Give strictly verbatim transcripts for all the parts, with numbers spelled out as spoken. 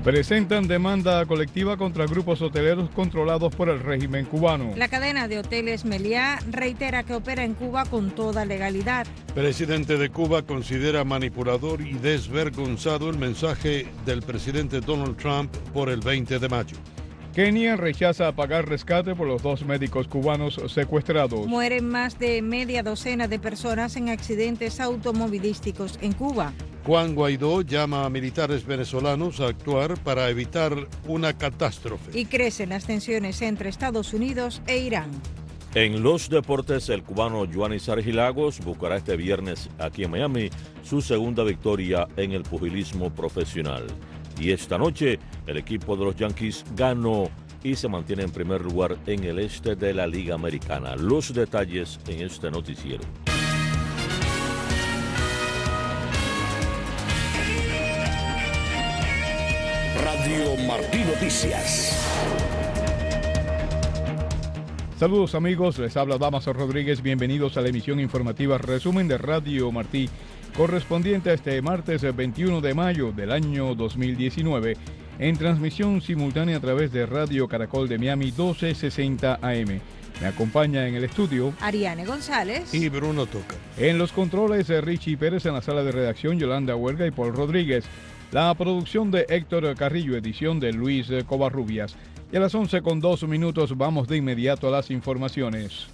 Presentan demanda colectiva contra grupos hoteleros controlados por el régimen cubano. La cadena de hoteles Meliá reitera que opera en Cuba con toda legalidad. Presidente de Cuba considera manipulador y desvergonzado el mensaje del presidente Donald Trump por el veinte de mayo. Kenia rechaza pagar rescate por los dos médicos cubanos secuestrados. Mueren más de media docena de personas en accidentes automovilísticos en Cuba. Juan Guaidó llama a militares venezolanos a actuar para evitar una catástrofe. Y crecen las tensiones entre Estados Unidos e Irán. En los deportes, el cubano Yoanis Argilagos buscará este viernes aquí en Miami su segunda victoria en el pugilismo profesional. Y esta noche, el equipo de los Yankees ganó y se mantiene en primer lugar en el este de la Liga Americana. Los detalles en este noticiero. Radio Martí Noticias. Saludos amigos, les habla Damaso Rodríguez, bienvenidos a la emisión informativa resumen de Radio Martí, correspondiente a este martes veintiuno de mayo del año dos mil diecinueve, en transmisión simultánea a través de Radio Caracol de Miami doce sesenta A M. Me acompaña en el estudio Ariane González y Bruno Toca. En los controles, Richie Pérez, en la sala de redacción, Yolanda Huelga y Paul Rodríguez. La producción de Héctor Carrillo, edición de Luis Covarrubias. Y a las once con dos minutos vamos de inmediato a las informaciones.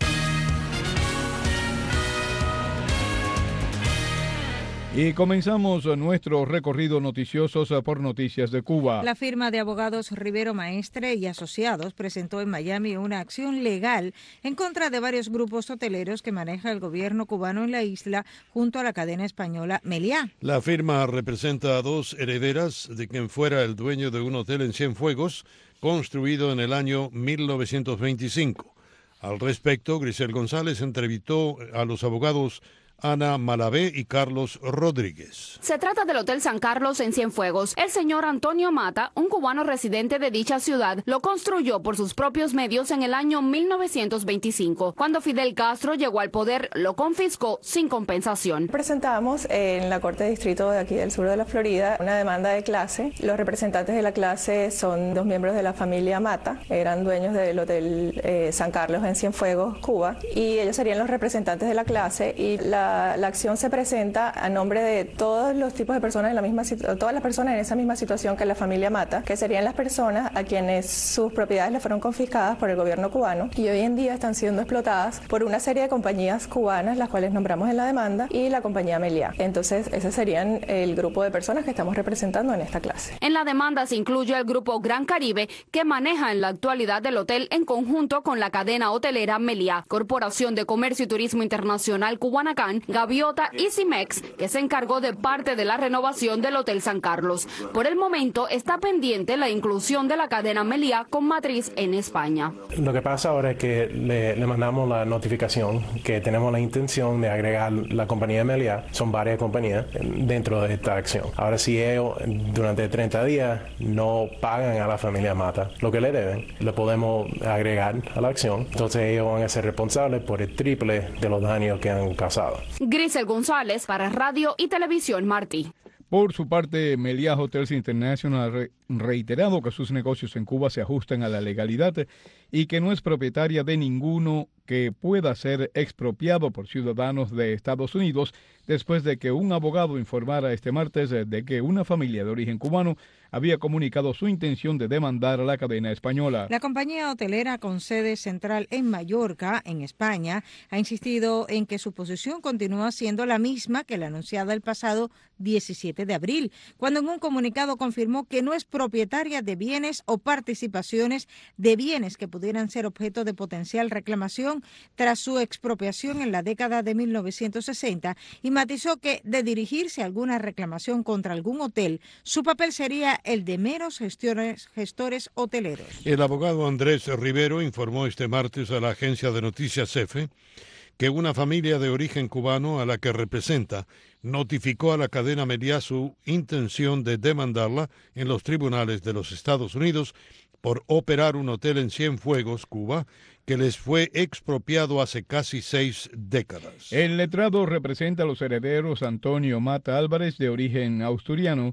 Y comenzamos nuestro recorrido noticioso por Noticias de Cuba. La firma de abogados Rivero Maestre y Asociados presentó en Miami una acción legal en contra de varios grupos hoteleros que maneja el gobierno cubano en la isla junto a la cadena española Meliá. La firma representa a dos herederas de quien fuera el dueño de un hotel en Cienfuegos, construido en el año mil novecientos veinticinco. Al respecto, Grisel González entrevistó a los abogados Ana Malavé y Carlos Rodríguez. Se trata del Hotel San Carlos en Cienfuegos. El señor Antonio Mata, un cubano residente de dicha ciudad, lo construyó por sus propios medios en el año mil novecientos veinticinco. Cuando Fidel Castro llegó al poder, lo confiscó sin compensación. Presentamos en la Corte de Distrito de aquí del sur de la Florida una demanda de clase. Los representantes de la clase son dos miembros de la familia Mata, eran dueños del Hotel eh, San Carlos en Cienfuegos, Cuba, y ellos serían los representantes de la clase y la La acción se presenta a nombre de todos los tipos de personas en la misma todas las personas en esa misma situación que la familia Mata, que serían las personas a quienes sus propiedades le fueron confiscadas por el gobierno cubano y hoy en día están siendo explotadas por una serie de compañías cubanas, las cuales nombramos en la demanda, y la compañía Meliá. Entonces, ese serían el grupo de personas que estamos representando en esta clase. En la demanda se incluye el grupo Gran Caribe, que maneja en la actualidad el hotel en conjunto con la cadena hotelera Meliá, Corporación de Comercio y Turismo Internacional Cubanacán, Gaviota y Cimex, que se encargó de parte de la renovación del Hotel San Carlos. Por el momento está pendiente la inclusión de la cadena Meliá con matriz en España. Lo que pasa ahora es que le, le mandamos la notificación que tenemos la intención de agregar la compañía Meliá, son varias compañías dentro de esta acción. Ahora, si ellos durante treinta días no pagan a la familia Mata lo que le deben, lo podemos agregar a la acción. Entonces ellos van a ser responsables por el triple de los daños que han causado. Grisel González para Radio y Televisión Martí. Por su parte, Meliá Hotels International ha re reiterado que sus negocios en Cuba se ajustan a la legalidad y que no es propietaria de ninguno que pueda ser expropiado por ciudadanos de Estados Unidos, después de que un abogado informara este martes de que una familia de origen cubano había comunicado su intención de demandar a la cadena española. La compañía hotelera con sede central en Mallorca, en España, ha insistido en que su posición continúa siendo la misma que la anunciada el pasado diecisiete de abril, cuando en un comunicado confirmó que no es propietaria de bienes o participaciones de bienes que pudieran ser objeto de potencial reclamación tras su expropiación en la década de mil novecientos sesenta, y matizó que de dirigirse a alguna reclamación contra algún hotel, su papel sería el de meros gestores, gestores hoteleros. El abogado Andrés Rivero informó este martes a la agencia de noticias EFE que una familia de origen cubano a la que representa notificó a la cadena Meliá su intención de demandarla en los tribunales de los Estados Unidos por operar un hotel en Cienfuegos, Cuba, que les fue expropiado hace casi seis décadas. El letrado representa a los herederos Antonio Mata Álvarez, de origen asturiano,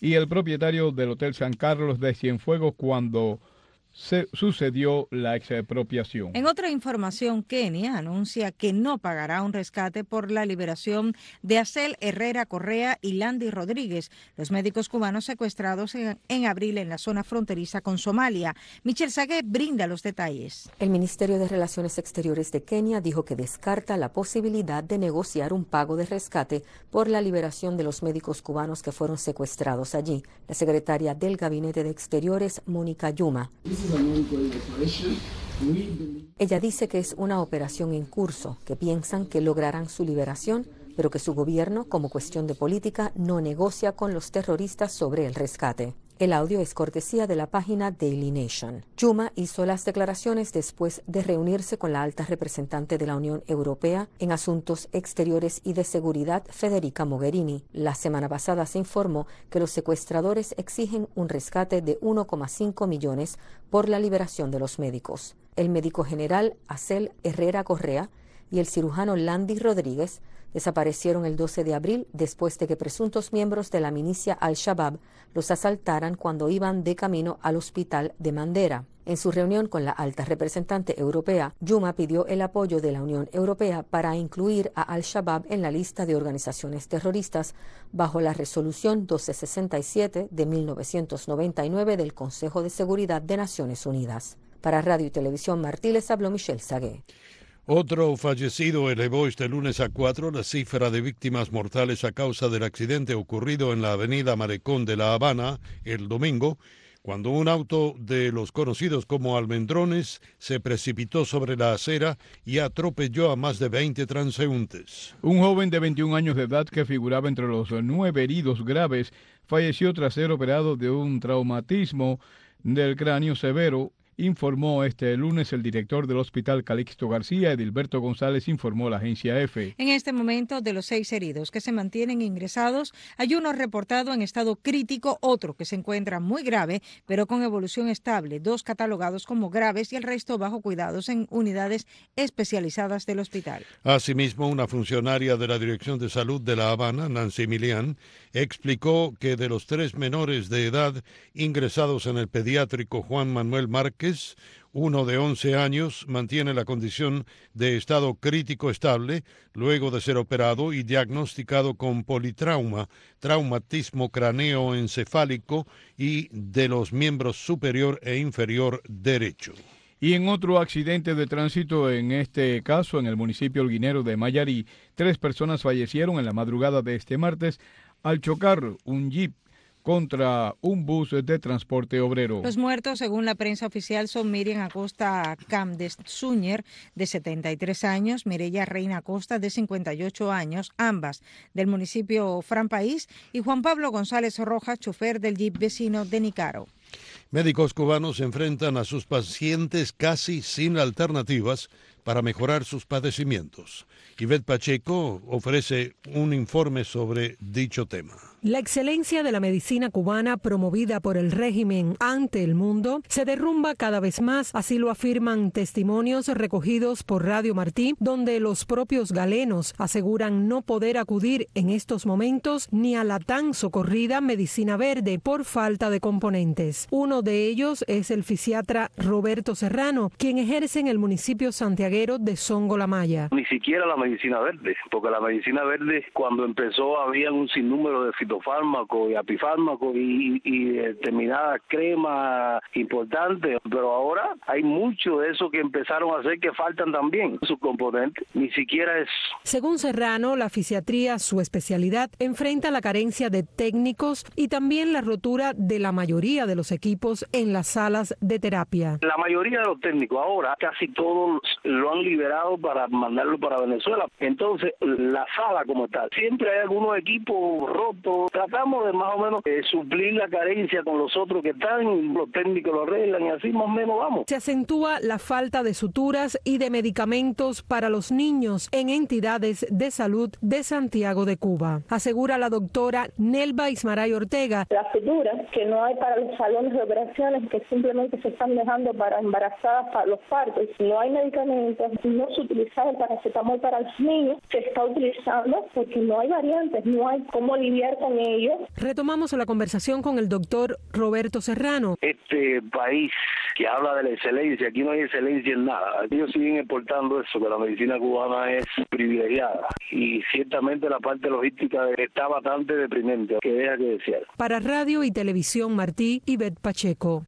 y el propietario del Hotel San Carlos de Cienfuegos cuando se sucedió la expropiación. En otra información, Kenia anuncia que no pagará un rescate por la liberación de Acel Herrera Correa y Landy Rodríguez, los médicos cubanos secuestrados en, en abril en la zona fronteriza con Somalia. Michelle Sagué brinda los detalles. El Ministerio de Relaciones Exteriores de Kenia dijo que descarta la posibilidad de negociar un pago de rescate por la liberación de los médicos cubanos que fueron secuestrados allí. La secretaria del Gabinete de Exteriores, Mónica Yuma. Ella dice que es una operación en curso, que piensan que lograrán su liberación, pero que su gobierno, como cuestión de política, no negocia con los terroristas sobre el rescate. El audio es cortesía de la página Daily Nation. Yuma hizo las declaraciones después de reunirse con la alta representante de la Unión Europea en Asuntos Exteriores y de Seguridad, Federica Mogherini. La semana pasada se informó que los secuestradores exigen un rescate de uno coma cinco millones por la liberación de los médicos. El médico general Acel Herrera Correa y el cirujano Landy Rodríguez desaparecieron el doce de abril después de que presuntos miembros de la milicia Al-Shabaab los asaltaran cuando iban de camino al hospital de Mandera. En su reunión con la alta representante europea, Yuma pidió el apoyo de la Unión Europea para incluir a Al-Shabaab en la lista de organizaciones terroristas bajo la resolución doce sesenta y siete de mil novecientos noventa y nueve del Consejo de Seguridad de Naciones Unidas. Para Radio y Televisión Martí les habló Michelle Sagué. Otro fallecido elevó este lunes a cuatro la cifra de víctimas mortales a causa del accidente ocurrido en la avenida Malecón de La Habana el domingo, cuando un auto de los conocidos como almendrones se precipitó sobre la acera y atropelló a más de veinte transeúntes. Un joven de veintiún años de edad que figuraba entre los nueve heridos graves falleció tras ser operado de un traumatismo del cráneo severo, informó este lunes el director del Hospital Calixto García. Edilberto González informó la agencia EFE. En este momento, de los seis heridos que se mantienen ingresados, hay uno reportado en estado crítico, otro que se encuentra muy grave, pero con evolución estable, dos catalogados como graves y el resto bajo cuidados en unidades especializadas del hospital. Asimismo, una funcionaria de la Dirección de Salud de La Habana, Nancy Milian, explicó que de los tres menores de edad ingresados en el pediátrico Juan Manuel Márquez, uno de once años mantiene la condición de estado crítico estable luego de ser operado y diagnosticado con politrauma, traumatismo craneoencefálico y de los miembros superior e inferior derecho. Y en otro accidente de tránsito, en este caso en el municipio holguinero de Mayarí, tres personas fallecieron en la madrugada de este martes al chocar un jeep contra un bus de transporte obrero. Los muertos, según la prensa oficial, son Miriam Acosta Camdes Zúñer, de setenta y tres años, Mireya Reina Acosta, de cincuenta y ocho años, ambas del municipio Fran País, y Juan Pablo González Rojas, chofer del jeep vecino de Nicaro. Médicos cubanos enfrentan a sus pacientes casi sin alternativas para mejorar sus padecimientos. Ivette Pacheco ofrece un informe sobre dicho tema. La excelencia de la medicina cubana promovida por el régimen ante el mundo se derrumba cada vez más, así lo afirman testimonios recogidos por Radio Martí, donde los propios galenos aseguran no poder acudir en estos momentos ni a la tan socorrida medicina verde por falta de componentes. Uno de ellos es el fisiatra Roberto Serrano, quien ejerce en el municipio santiaguero de Songo La Maya. Ni siquiera la medicina verde, porque la medicina verde cuando empezó había un sinnúmero de fitofármacos y apifármacos y, y determinadas cremas importantes, pero ahora hay mucho de eso que empezaron a hacer que faltan también sus componentes, ni siquiera es. Según Serrano, la fisiatría, su especialidad, enfrenta la carencia de técnicos y también la rotura de la mayoría de los equipos en las salas de terapia. La mayoría de los técnicos ahora casi todos lo han liberado para mandarlo para Venezuela. Entonces, la sala como tal, siempre hay algunos equipos rotos. Tratamos de más o menos eh, suplir la carencia con los otros que están, los técnicos lo arreglan y así más o menos vamos. Se acentúa la falta de suturas y de medicamentos para los niños en entidades de salud de Santiago de Cuba. Asegura la doctora Nelva Ismaray Ortega. Las suturas que no hay para los salones de operaciones, que simplemente se están dejando para embarazadas para los partos. No hay medicamentos mientras no se utilizaba el paracetamol para los niños, se está utilizando porque no hay variantes, no hay cómo lidiar con ellos. Retomamos la conversación con el doctor Roberto Serrano. Este país que habla de la excelencia, aquí no hay excelencia en nada. Ellos siguen exportando eso, que la medicina cubana es privilegiada y ciertamente la parte logística está bastante deprimente, que deja que desear. Para Radio y Televisión Martí, Ivette Pacheco.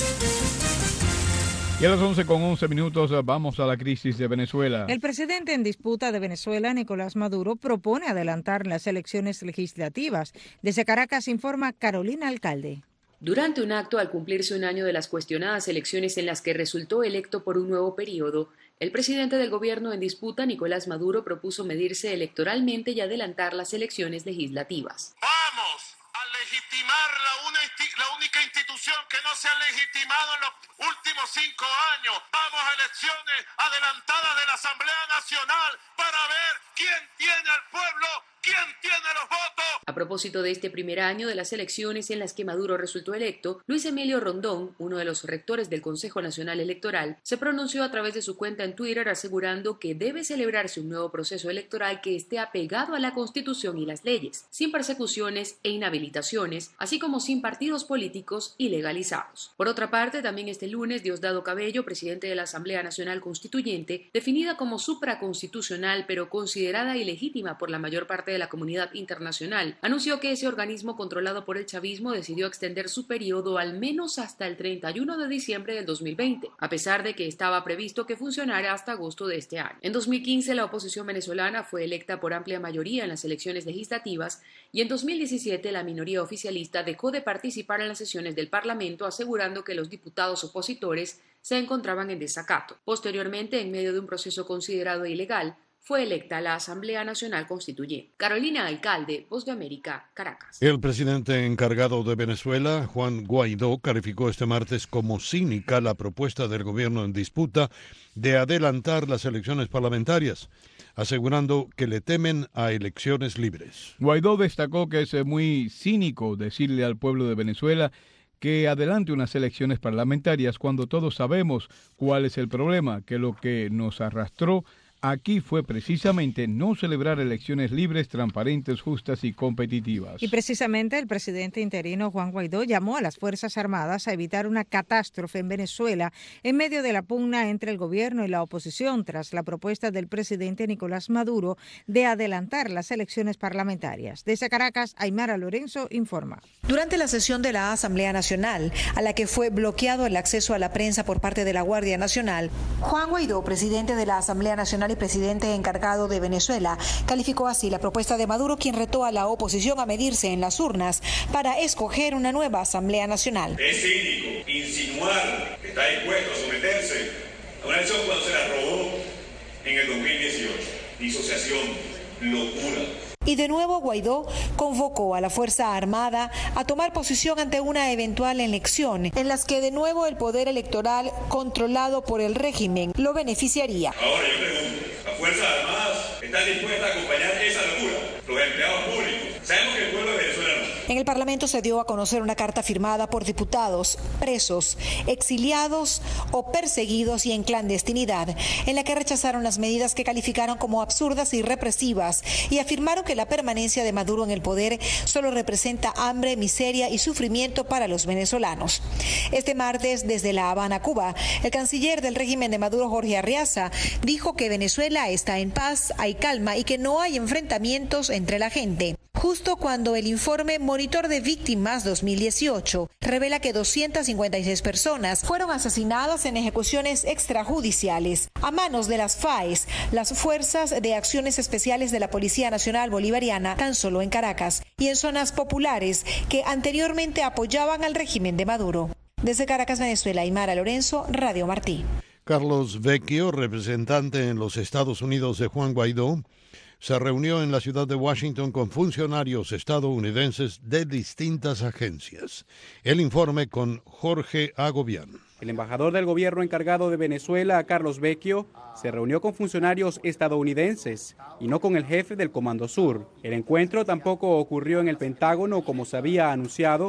Y a las once con once minutos vamos a la crisis de Venezuela. El presidente en disputa de Venezuela, Nicolás Maduro, propone adelantar las elecciones legislativas. Desde Caracas informa Carolina Alcalde. Durante un acto al cumplirse un año de las cuestionadas elecciones en las que resultó electo por un nuevo periodo, el presidente del gobierno en disputa, Nicolás Maduro, propuso medirse electoralmente y adelantar las elecciones legislativas. ¡Vamos a legitimar la, una, la única institución que no se ha legitimado en los últimos cinco años! ¡Vamos a elecciones adelantadas de la Asamblea Nacional para ver quién tiene al pueblo! ¿Quién tiene los votos? A propósito de este primer año de las elecciones en las que Maduro resultó electo, Luis Emilio Rondón, uno de los rectores del Consejo Nacional Electoral, se pronunció a través de su cuenta en Twitter asegurando que debe celebrarse un nuevo proceso electoral que esté apegado a la Constitución y las leyes, sin persecuciones e inhabilitaciones, así como sin partidos políticos ilegalizados. Por otra parte, también este lunes, Diosdado Cabello, presidente de la Asamblea Nacional Constituyente, definida como supraconstitucional pero considerada ilegítima por la mayor parte de la comunidad internacional, anunció que ese organismo controlado por el chavismo decidió extender su periodo al menos hasta el treinta y uno de diciembre del dos mil veinte, a pesar de que estaba previsto que funcionara hasta agosto de este año. En dos mil quince, la oposición venezolana fue electa por amplia mayoría en las elecciones legislativas y en dos mil diecisiete la minoría oficialista dejó de participar en las sesiones del Parlamento, asegurando que los diputados opositores se encontraban en desacato. Posteriormente, en medio de un proceso considerado ilegal, fue electa la Asamblea Nacional Constituyente. Carolina Alcalde, Voz de América, Caracas. El presidente encargado de Venezuela, Juan Guaidó, calificó este martes como cínica la propuesta del gobierno en disputa de adelantar las elecciones parlamentarias, asegurando que le temen a elecciones libres. Guaidó destacó que es muy cínico decirle al pueblo de Venezuela que adelante unas elecciones parlamentarias cuando todos sabemos cuál es el problema, que lo que nos arrastró aquí fue precisamente no celebrar elecciones libres, transparentes, justas y competitivas. Y precisamente el presidente interino Juan Guaidó llamó a las Fuerzas Armadas a evitar una catástrofe en Venezuela en medio de la pugna entre el gobierno y la oposición tras la propuesta del presidente Nicolás Maduro de adelantar las elecciones parlamentarias. Desde Caracas, Aymara Lorenzo informa. Durante la sesión de la Asamblea Nacional, a la que fue bloqueado el acceso a la prensa por parte de la Guardia Nacional, Juan Guaidó, presidente de la Asamblea Nacional y presidente encargado de Venezuela, calificó así la propuesta de Maduro, quien retó a la oposición a medirse en las urnas para escoger una nueva Asamblea Nacional. Es cínico insinuar que está dispuesto a someterse a una elección cuando se la robó en el dos mil dieciocho. Disociación, locura. Y de nuevo Guaidó convocó a la Fuerza Armada a tomar posición ante una eventual elección en las que de nuevo el poder electoral controlado por el régimen lo beneficiaría. Ahora yo pregunto, ¿las Fuerzas Armadas están dispuestas a acompañar esa locura? Los empleados públicos. Sabemos que el pueblo de Venezuela no. En el Parlamento se dio a conocer una carta firmada por diputados, presos, exiliados o perseguidos y en clandestinidad, en la que rechazaron las medidas que calificaron como absurdas y represivas y afirmaron que la permanencia de Maduro en el poder solo representa hambre, miseria y sufrimiento para los venezolanos. Este martes, desde La Habana, Cuba, el canciller del régimen de Maduro, Jorge Arriaza, dijo que Venezuela está en paz, hay calma y que no hay enfrentamientos entre la gente. Justo cuando el informe Monitor de Víctimas dos mil dieciocho revela que doscientas cincuenta y seis personas fueron asesinadas en ejecuciones extrajudiciales a manos de las F A E S, las Fuerzas de Acciones Especiales de la Policía Nacional Bolivariana, tan solo en Caracas y en zonas populares que anteriormente apoyaban al régimen de Maduro. Desde Caracas, Venezuela, Aymara Lorenzo, Radio Martí. Carlos Vecchio, representante en los Estados Unidos de Juan Guaidó, se reunió en la ciudad de Washington con funcionarios estadounidenses de distintas agencias. El informe con Jorge Agobián. El embajador del gobierno encargado de Venezuela, Carlos Vecchio, se reunió con funcionarios estadounidenses y no con el jefe del Comando Sur. El encuentro tampoco ocurrió en el Pentágono como se había anunciado,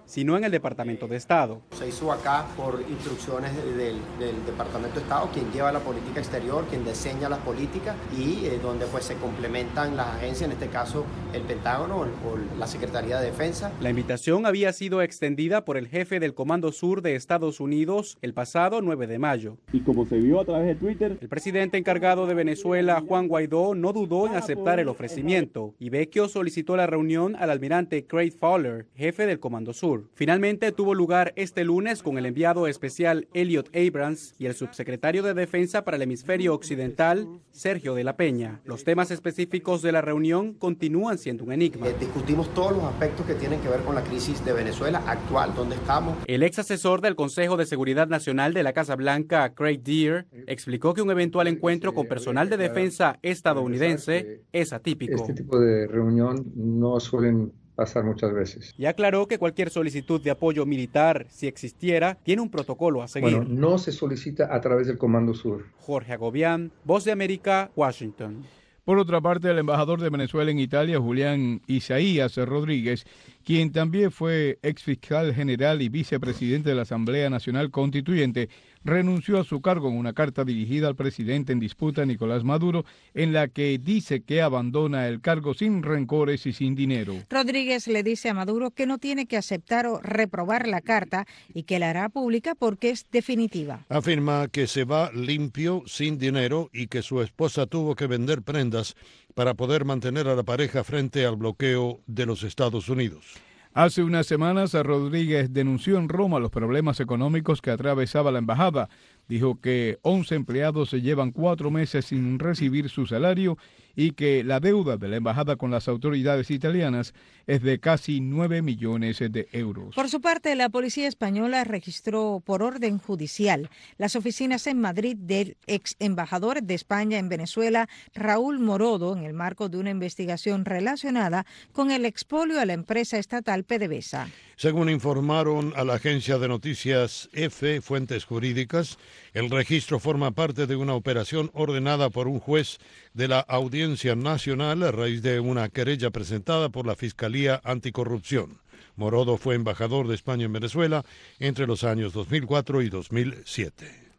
sino en el Departamento de Estado. Se hizo acá por instrucciones del, del Departamento de Estado, quien lleva la política exterior, quien diseña las políticas y eh, donde pues se complementan las agencias, en este caso el Pentágono o, o la Secretaría de Defensa. La invitación había sido extendida por el jefe del Comando Sur de Estados Unidos el pasado nueve de mayo. Y como se vio a través de Twitter, el presidente encargado de Venezuela, Juan Guaidó, no dudó en aceptar el ofrecimiento y Vecchio solicitó la reunión al almirante Craig Fowler, jefe del Comando Sur. Finalmente tuvo lugar este lunes con el enviado especial Elliot Abrams y el subsecretario de Defensa para el Hemisferio Occidental, Sergio de la Peña. Los temas específicos de la reunión continúan siendo un enigma. Eh, discutimos todos los aspectos que tienen que ver con la crisis de Venezuela actual, donde estamos. El ex asesor del Consejo de Seguridad Nacional de la Casa Blanca, Craig Deer, explicó que un eventual encuentro con personal de defensa estadounidense es atípico. Este tipo de reunión no suelen pasar muchas veces. Y aclaró que cualquier solicitud de apoyo militar, si existiera, tiene un protocolo a seguir. Bueno, no se solicita a través del Comando Sur. Jorge Agobián, Voz de América, Washington. Por otra parte, el embajador de Venezuela en Italia, Julián Isaías Rodríguez, quien también fue ex fiscal general y vicepresidente de la Asamblea Nacional Constituyente, renunció a su cargo en una carta dirigida al presidente en disputa, Nicolás Maduro, en la que dice que abandona el cargo sin rencores y sin dinero. Rodríguez le dice a Maduro que no tiene que aceptar o reprobar la carta y que la hará pública porque es definitiva. Afirma que se va limpio, sin dinero, y que su esposa tuvo que vender prendas para poder mantener a la pareja frente al bloqueo de los Estados Unidos. Hace unas semanas, Rodríguez denunció en Roma los problemas económicos que atravesaba la embajada. Dijo que once empleados se llevan cuatro meses sin recibir su salario y que la deuda de la embajada con las autoridades italianas es de casi nueve millones de euros. Por su parte, la policía española registró por orden judicial las oficinas en Madrid del ex embajador de España en Venezuela, Raúl Morodo, en el marco de una investigación relacionada con el expolio a la empresa estatal PDVSA. Según informaron a la agencia de noticias EFE, fuentes jurídicas, el registro forma parte de una operación ordenada por un juez de la Audiencia Nacional a raíz de una querella presentada por la Fiscalía Anticorrupción. Morodo fue embajador de España en Venezuela entre los años dos mil cuatro y dos mil siete.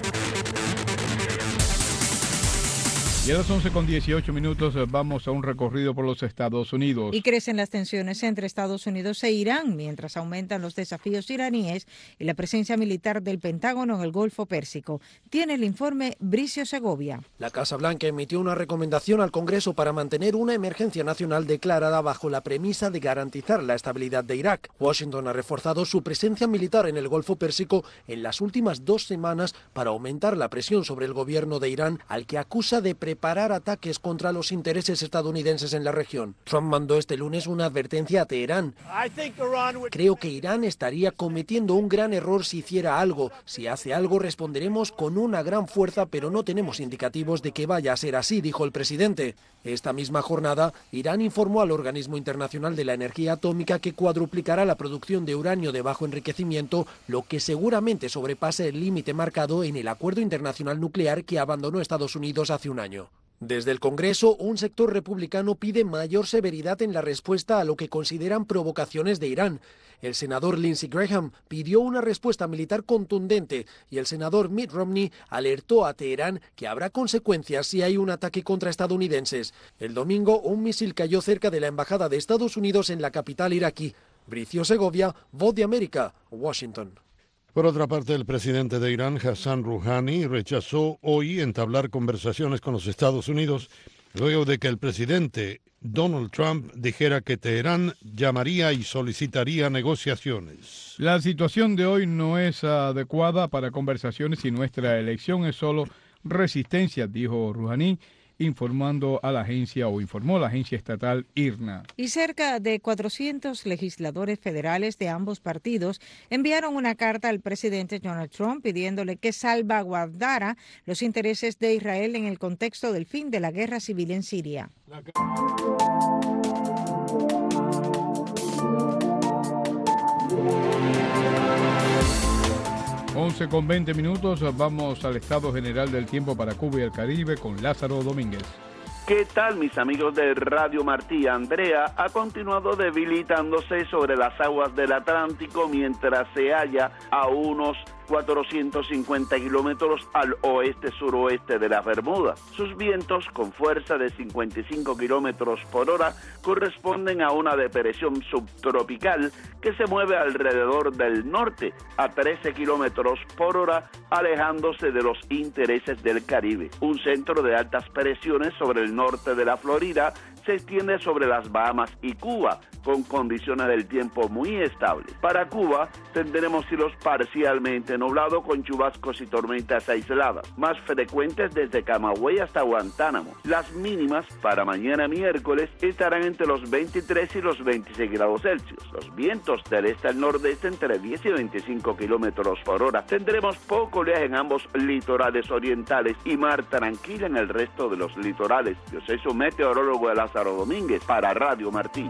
Y a las once con dieciocho minutos vamos a un recorrido por los Estados Unidos. Y crecen las tensiones entre Estados Unidos e Irán, mientras aumentan los desafíos iraníes y la presencia militar del Pentágono en el Golfo Pérsico. Tiene el informe Bricio Segovia. La Casa Blanca emitió una recomendación al Congreso para mantener una emergencia nacional declarada bajo la premisa de garantizar la estabilidad de Irak. Washington ha reforzado su presencia militar en el Golfo Pérsico en las últimas dos semanas para aumentar la presión sobre el gobierno de Irán, al que acusa de preparar Preparar ataques contra los intereses estadounidenses en la región. Trump mandó este lunes una advertencia a Teherán. Creo que Irán estaría cometiendo un gran error si hiciera algo. Si hace algo, responderemos con una gran fuerza, pero no tenemos indicativos de que vaya a ser así, dijo el presidente. Esta misma jornada, Irán informó al Organismo Internacional de la Energía Atómica que cuadruplicará la producción de uranio de bajo enriquecimiento, lo que seguramente sobrepase el límite marcado en el Acuerdo Internacional Nuclear que abandonó Estados Unidos hace un año. Desde el Congreso, un sector republicano pide mayor severidad en la respuesta a lo que consideran provocaciones de Irán. El senador Lindsey Graham pidió una respuesta militar contundente y el senador Mitt Romney alertó a Teherán que habrá consecuencias si hay un ataque contra estadounidenses. El domingo, un misil cayó cerca de la embajada de Estados Unidos en la capital iraquí. Bricio Segovia, Voz de América, Washington. Por otra parte, el presidente de Irán, Hassan Rouhani, rechazó hoy entablar conversaciones con los Estados Unidos luego de que el presidente Donald Trump dijera que Teherán llamaría y solicitaría negociaciones. La situación de hoy no es adecuada para conversaciones y nuestra elección es solo resistencia, dijo Rouhani, informando a la agencia o informó la agencia estatal I R N A. Y cerca de cuatrocientos legisladores federales de ambos partidos enviaron una carta al presidente Donald Trump pidiéndole que salvaguardara los intereses de Israel en el contexto del fin de la guerra civil en Siria. once con veinte minutos, vamos al estado general del tiempo para Cuba y el Caribe con Lázaro Domínguez. ¿Qué tal, mis amigos de Radio Martí? Andrea ha continuado debilitándose sobre las aguas del Atlántico mientras se halla a unos cuatrocientos cincuenta kilómetros al oeste-suroeste de las Bermudas. Sus vientos, con fuerza de cincuenta y cinco kilómetros por hora, corresponden a una depresión subtropical que se mueve alrededor del norte a trece kilómetros por hora, alejándose de los intereses del Caribe. Un centro de altas presiones sobre el norte de la Florida se extiende sobre las Bahamas y Cuba, con condiciones del tiempo muy estables. Para Cuba tendremos cielos parcialmente nublados con chubascos y tormentas aisladas, más frecuentes desde Camagüey hasta Guantánamo. Las mínimas para mañana miércoles estarán entre los veintitrés y los veintiséis grados Celsius. Los vientos del este al nordeste entre diez y veinticinco kilómetros por hora. Tendremos poco oleaje en ambos litorales orientales y mar tranquila en el resto de los litorales. Yo soy su meteorólogo de Lázaro Domínguez para Radio Martí.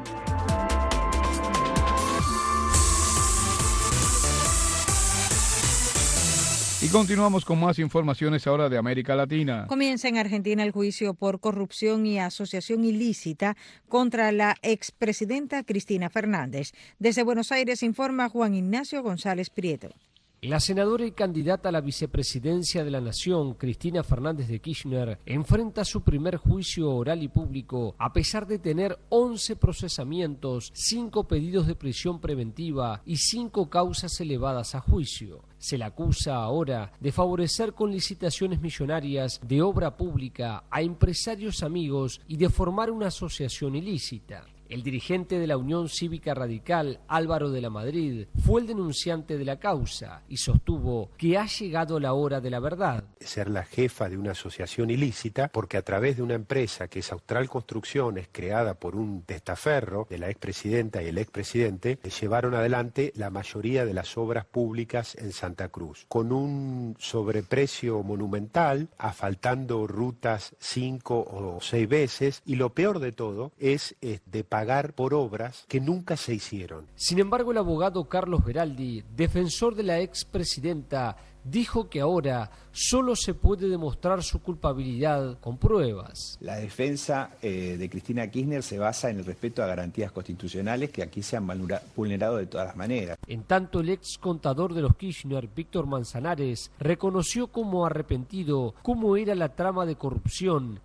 Y continuamos con más informaciones ahora de América Latina. Comienza en Argentina el juicio por corrupción y asociación ilícita contra la expresidenta Cristina Fernández. Desde Buenos Aires informa Juan Ignacio González Prieto. La senadora y candidata a la vicepresidencia de la Nación, Cristina Fernández de Kirchner, enfrenta su primer juicio oral y público a pesar de tener once procesamientos, cinco pedidos de prisión preventiva y cinco causas elevadas a juicio. Se la acusa ahora de favorecer con licitaciones millonarias de obra pública a empresarios amigos y de formar una asociación ilícita. El dirigente de la Unión Cívica Radical, Álvaro de la Madrid, fue el denunciante de la causa y sostuvo que ha llegado la hora de la verdad. Ser la jefa de una asociación ilícita porque a través de una empresa que es Austral Construcciones, creada por un testaferro de la expresidenta y el expresidente, llevaron adelante la mayoría de las obras públicas en Santa Cruz, con un sobreprecio monumental, asfaltando rutas cinco o seis veces, y lo peor de todo es, es de pagar por obras que nunca se hicieron. Sin embargo, el abogado Carlos Beraldi, defensor de la expresidenta, dijo que ahora solo se puede demostrar su culpabilidad con pruebas. La defensa eh, de Cristina Kirchner se basa en el respeto a garantías constitucionales que aquí se han vulnerado de todas las maneras. En tanto, el ex contador de los Kirchner, Víctor Manzanares, reconoció como arrepentido cómo era la trama de corrupción.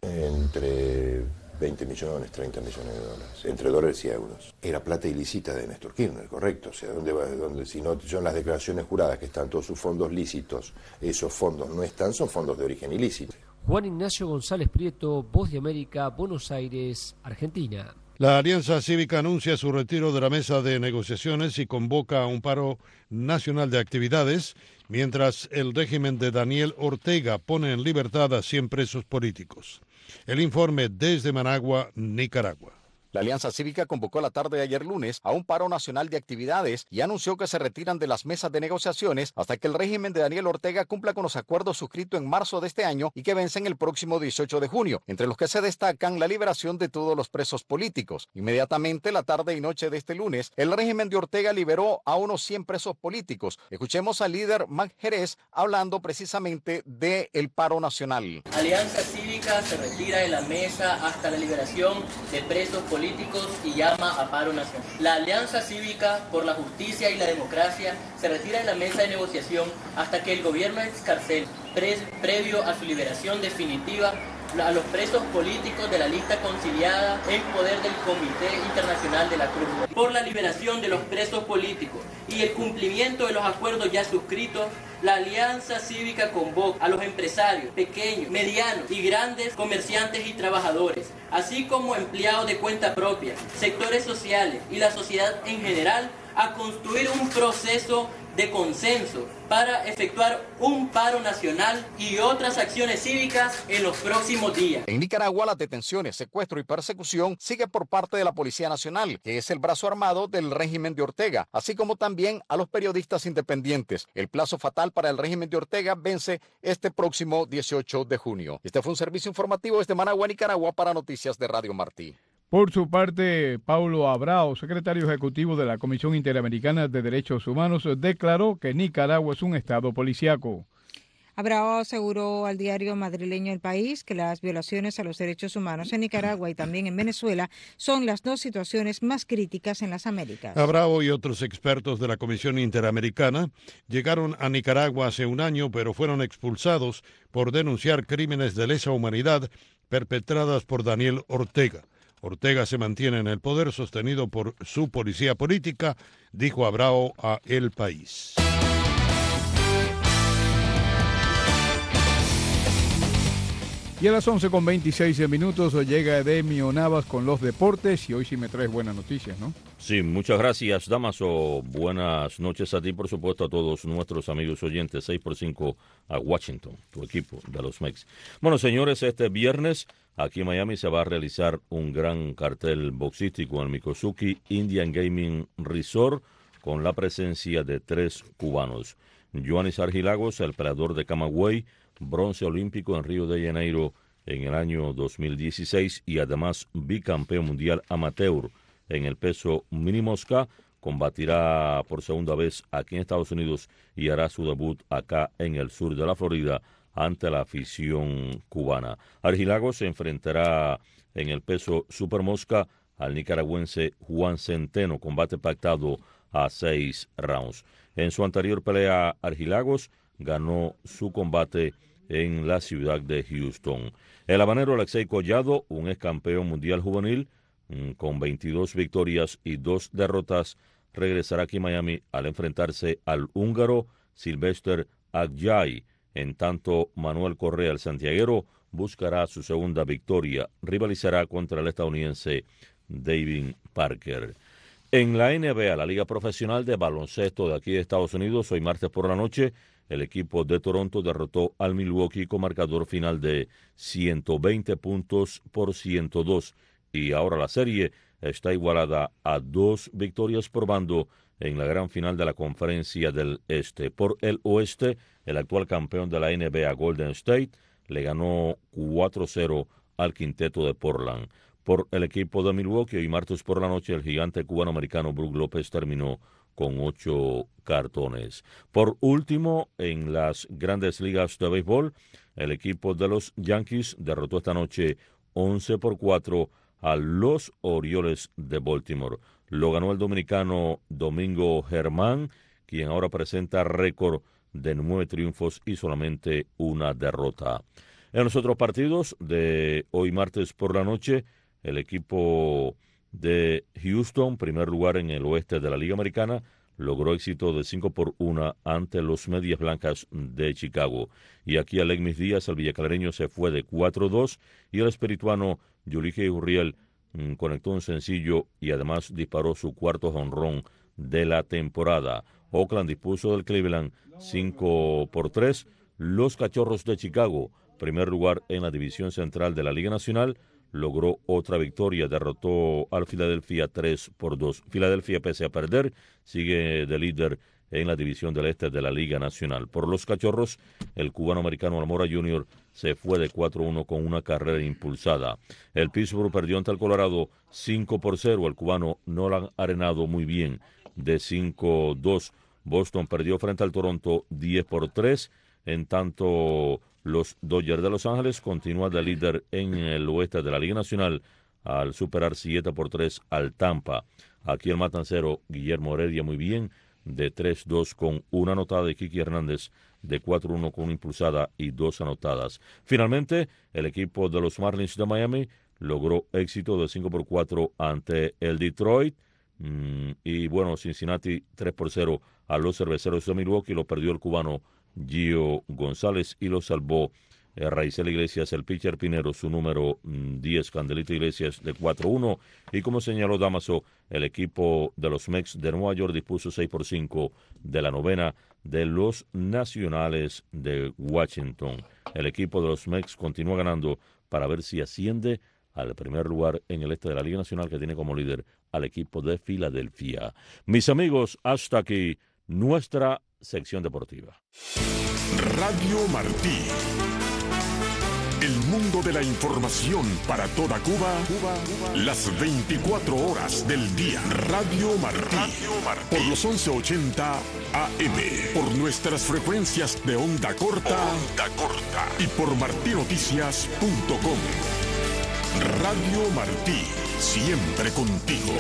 Entre veinte millones, treinta millones de dólares, entre dólares y euros. Era plata ilícita de Néstor Kirchner, correcto. O sea, ¿dónde va? ¿Dónde? Si no son las declaraciones juradas que están todos sus fondos lícitos, esos fondos no están, son fondos de origen ilícito. Juan Ignacio González Prieto, Voz de América, Buenos Aires, Argentina. La Alianza Cívica anuncia su retiro de la mesa de negociaciones y convoca a un paro nacional de actividades, mientras el régimen de Daniel Ortega pone en libertad a cien presos políticos. El informe desde Managua, Nicaragua. La Alianza Cívica convocó la tarde de ayer lunes a un paro nacional de actividades y anunció que se retiran de las mesas de negociaciones hasta que el régimen de Daniel Ortega cumpla con los acuerdos suscritos en marzo de este año y que vencen el próximo dieciocho de junio, entre los que se destacan la liberación de todos los presos políticos. Inmediatamente, la tarde y noche de este lunes, el régimen de Ortega liberó a unos cien presos políticos. Escuchemos al líder Mac Jerez hablando precisamente del paro nacional. Alianza Cívica se retira de la mesa hasta la liberación de presos políticos políticos y llama a paro nacional. La Alianza Cívica por la Justicia y la Democracia se retira de la mesa de negociación hasta que el gobierno excarcele, pre previo a su liberación definitiva, a los presos políticos de la lista conciliada en poder del Comité Internacional de la Cruz, por la liberación de los presos políticos y el cumplimiento de los acuerdos ya suscritos. La Alianza Cívica convoca a los empresarios, pequeños, medianos y grandes comerciantes y trabajadores, así como empleados de cuenta propia, sectores sociales y la sociedad en general, a construir un proceso de consenso para efectuar un paro nacional y otras acciones cívicas en los próximos días. En Nicaragua, las detenciones, secuestro y persecución sigue por parte de la Policía Nacional, que es el brazo armado del régimen de Ortega, así como también a los periodistas independientes. El plazo fatal para el régimen de Ortega vence este próximo dieciocho de junio. Este fue un servicio informativo desde Managua, Nicaragua, para Noticias de Radio Martí. Por su parte, Paulo Abrao, secretario ejecutivo de la Comisión Interamericana de Derechos Humanos, declaró que Nicaragua es un estado policíaco. Abrao aseguró al diario madrileño El País que las violaciones a los derechos humanos en Nicaragua y también en Venezuela son las dos situaciones más críticas en las Américas. Abrao y otros expertos de la Comisión Interamericana llegaron a Nicaragua hace un año, pero fueron expulsados por denunciar crímenes de lesa humanidad perpetradas por Daniel Ortega. Ortega se mantiene en el poder sostenido por su policía política, dijo Abrao a El País. Y a las once con veintiséis minutos llega Edemio Navas con los deportes y hoy sí me traes buenas noticias, ¿no? Sí, muchas gracias, Damaso. Buenas noches a ti, por supuesto, a todos nuestros amigos oyentes. seis por cinco a Washington, tu equipo de los Mex. Bueno, señores, este viernes aquí en Miami se va a realizar un gran cartel boxístico en el Mikosuki Indian Gaming Resort con la presencia de tres cubanos. Yoanis Argilagos, el peleador de Camagüey, bronce olímpico en Río de Janeiro en el año dos mil dieciséis y además bicampeón mundial amateur en el peso mini mosca, combatirá por segunda vez aquí en Estados Unidos y hará su debut acá en el sur de la Florida ante la afición cubana. Argilagos se enfrentará en el peso super mosca al nicaragüense Juan Centeno, combate pactado a seis rounds. En su anterior pelea, Argilagos ganó su combate en la ciudad de Houston. El habanero Alexei Collado, un ex campeón mundial juvenil, con veintidós victorias y dos derrotas, regresará aquí a Miami al enfrentarse al húngaro Silvester Agyay. En tanto, Manuel Correa, el santiaguero, buscará su segunda victoria. Rivalizará contra el estadounidense David Parker. En la N B A, la Liga Profesional de Baloncesto de aquí de Estados Unidos, hoy martes por la noche, el equipo de Toronto derrotó al Milwaukee con marcador final de ciento veinte puntos por ciento dos. Y ahora la serie está igualada a dos victorias por bando en la gran final de la Conferencia del Este. Por el Oeste, el actual campeón de la N B A, Golden State, le ganó cuatro cero al quinteto de Portland. Por el equipo de Milwaukee, hoy martes por la noche, el gigante cubano-americano Brook López terminó con ocho cartones. Por último, en las grandes ligas de béisbol, el equipo de los Yankees derrotó esta noche once por cuatro a los Orioles de Baltimore. Lo ganó el dominicano Domingo Germán, quien ahora presenta récord de nueve triunfos y solamente una derrota. En los otros partidos de hoy martes por la noche, el equipo de Houston, primer lugar en el oeste de la Liga Americana, logró éxito de cinco por uno ante los Medias Blancas de Chicago. Y aquí Alegmis Díaz, el villaclareño, se fue de cuatro dos y el espirituano Yulige Urriel mmm, conectó un sencillo y además disparó su cuarto jonrón de la temporada. Oakland dispuso del Cleveland cinco por tres. Los Cachorros de Chicago, primer lugar en la división central de la Liga Nacional, logró otra victoria, derrotó al Filadelfia tres por dos. Filadelfia, pese a perder, sigue de líder en la división del este de la Liga Nacional. Por los Cachorros, el cubano-americano Almora junior se fue de cuatro uno con una carrera impulsada. El Pittsburgh perdió ante el Colorado cinco por cero. El cubano Nolan Arenado muy bien de cinco dos. Boston perdió frente al Toronto diez por tres. En tanto, los Dodgers de Los Ángeles continúan de líder en el oeste de la Liga Nacional al superar siete por tres al Tampa. Aquí el matancero Guillermo Heredia muy bien de tres dos con una anotada y Kiki Hernández de cuatro uno con una impulsada y dos anotadas. Finalmente, el equipo de los Marlins de Miami logró éxito de cinco por cuatro ante el Detroit. Mm, y bueno, Cincinnati tres por cero a los Cerveceros de Milwaukee. Lo perdió el cubano Gio González y lo salvó eh, Raizel Iglesias, el pitcher Pinero, su número mm, diez, Candelito Iglesias, de cuatro uno. Y como señaló Damaso, el equipo de los Mets de Nueva York dispuso seis por cinco de la novena de los Nacionales de Washington. El equipo de los Mets continúa ganando para ver si asciende al primer lugar en el este de la Liga Nacional, que tiene como líder al equipo de Filadelfia. Mis amigos, hasta aquí nuestra sección deportiva. Radio Martí. El mundo de la información para toda Cuba, Cuba, Cuba. Las veinticuatro horas del día. Radio Martí. Radio Martí. Por los once ochenta A M. Por nuestras frecuencias de onda corta. Onda corta. Y por martí noticias punto com. Radio Martí. Siempre contigo.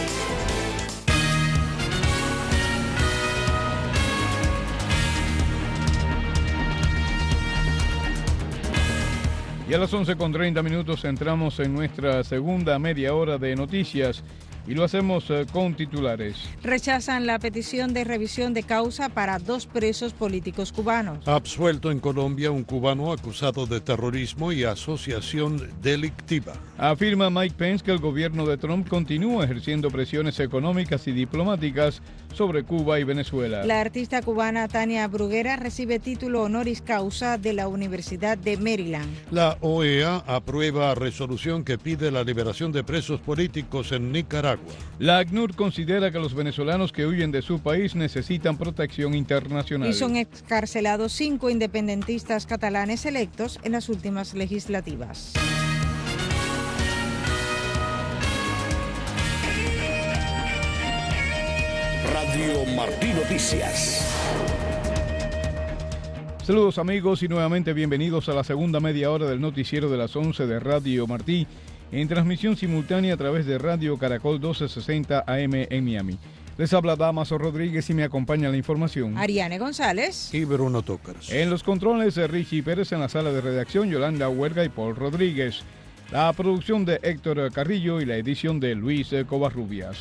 Y a las once con treinta minutos entramos en nuestra segunda media hora de noticias y lo hacemos eh, con titulares. Rechazan la petición de revisión de causa para dos presos políticos cubanos. Absuelto en Colombia un cubano acusado de terrorismo y asociación delictiva. Afirma Mike Pence que el gobierno de Trump continúa ejerciendo presiones económicas y diplomáticas sobre Cuba y Venezuela. La artista cubana Tania Bruguera recibe título honoris causa de la Universidad de Maryland. La O E A aprueba resolución que pide la liberación de presos políticos en Nicaragua. La ACNUR considera que los venezolanos que huyen de su país necesitan protección internacional. Y son excarcelados cinco independentistas catalanes electos en las últimas legislativas. Radio Martí Noticias. Saludos amigos y nuevamente bienvenidos a la segunda media hora del noticiero de las once de Radio Martí, en transmisión simultánea a través de Radio Caracol doce sesenta A M en Miami. Les habla Damaso Rodríguez y me acompaña la información Ariane González y Bruno Tócaras. En los controles de Richie Pérez, en la sala de redacción Yolanda Huerga y Paul Rodríguez. La producción de Héctor Carrillo y la edición de Luis Covarrubias.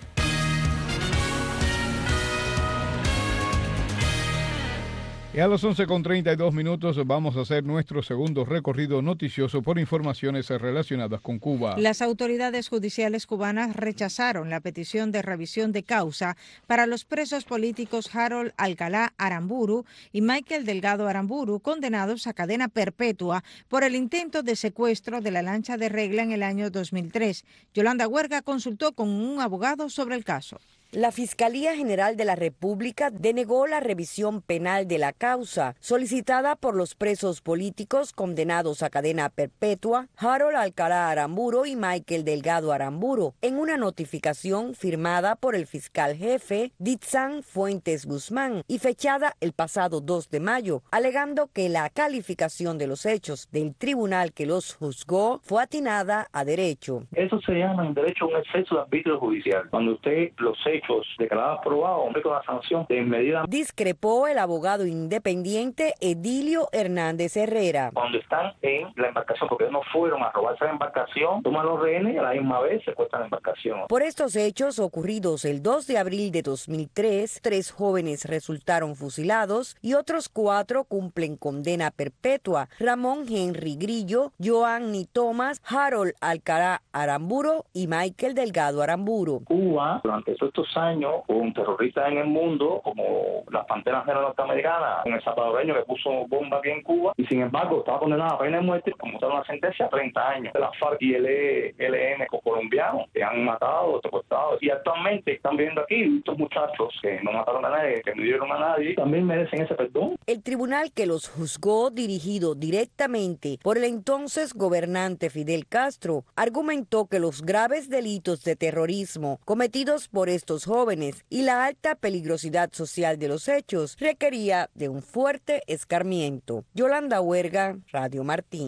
Y a las once con treinta y dos minutos vamos a hacer nuestro segundo recorrido noticioso por informaciones relacionadas con Cuba. Las autoridades judiciales cubanas rechazaron la petición de revisión de causa para los presos políticos Harold Alcalá Aramburu y Michael Delgado Aramburu, condenados a cadena perpetua por el intento de secuestro de la lancha de Regla en el año dos mil tres. Yolanda Huerga consultó con un abogado sobre el caso. La Fiscalía General de la República denegó la revisión penal de la causa solicitada por los presos políticos condenados a cadena perpetua Harold Alcalá Aramburu y Michael Delgado Aramburu en una notificación firmada por el fiscal jefe Ditzan Fuentes Guzmán y fechada el pasado dos de mayo, alegando que la calificación de los hechos del tribunal que los juzgó fue atinada a derecho. Eso se llama en derecho un exceso de arbitrio judicial. Cuando usted los hechos declarados aprobados, hombre, con la sanción de inmediata. Discrepó el abogado independiente Edilio Hernández Herrera. Cuando están en la embarcación, porque no fueron a robarse la embarcación, toman los rehenes y a la misma vez secuestran la embarcación. Por estos hechos ocurridos el dos de abril de dos mil tres, tres jóvenes resultaron fusilados y otros cuatro cumplen condena perpetua. Ramón Henry Grillo, Joanny Thomas, Harold Alcalá Aramburu y Michael Delgado Aramburu. Cuba, durante estos años, con terroristas en el mundo, como las Panteras Negras norteamericanas, con el salvadoreño que puso bomba aquí en Cuba, y sin embargo estaba condenado a pena de muerte, como está una sentencia a treinta años. De la FARC y el E L N colombianos que han matado, secuestrado, y actualmente están viviendo aquí. Estos muchachos que no mataron a nadie, que no hirieron a nadie, también merecen ese perdón. El tribunal que los juzgó, dirigido directamente por el entonces gobernante Fidel Castro, argumentó que los graves delitos de terrorismo cometidos por estos jóvenes y la alta peligrosidad social de los hechos requería de un fuerte escarmiento. Yolanda Huerga, Radio Martí.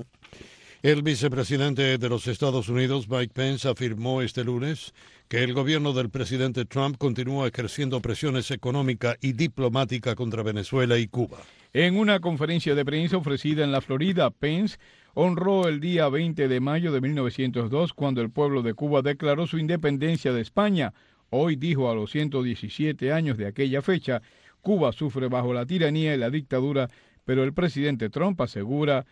El vicepresidente de los Estados Unidos, Mike Pence, afirmó este lunes que el gobierno del presidente Trump continúa ejerciendo presiones económica y diplomática contra Venezuela y Cuba. En una conferencia de prensa ofrecida en la Florida, Pence honró el día veinte de mayo de mil novecientos dos, cuando el pueblo de Cuba declaró su independencia de España. Hoy dijo, a los ciento diecisiete años de aquella fecha, Cuba sufre bajo la tiranía y la dictadura, pero el presidente Trump asegura,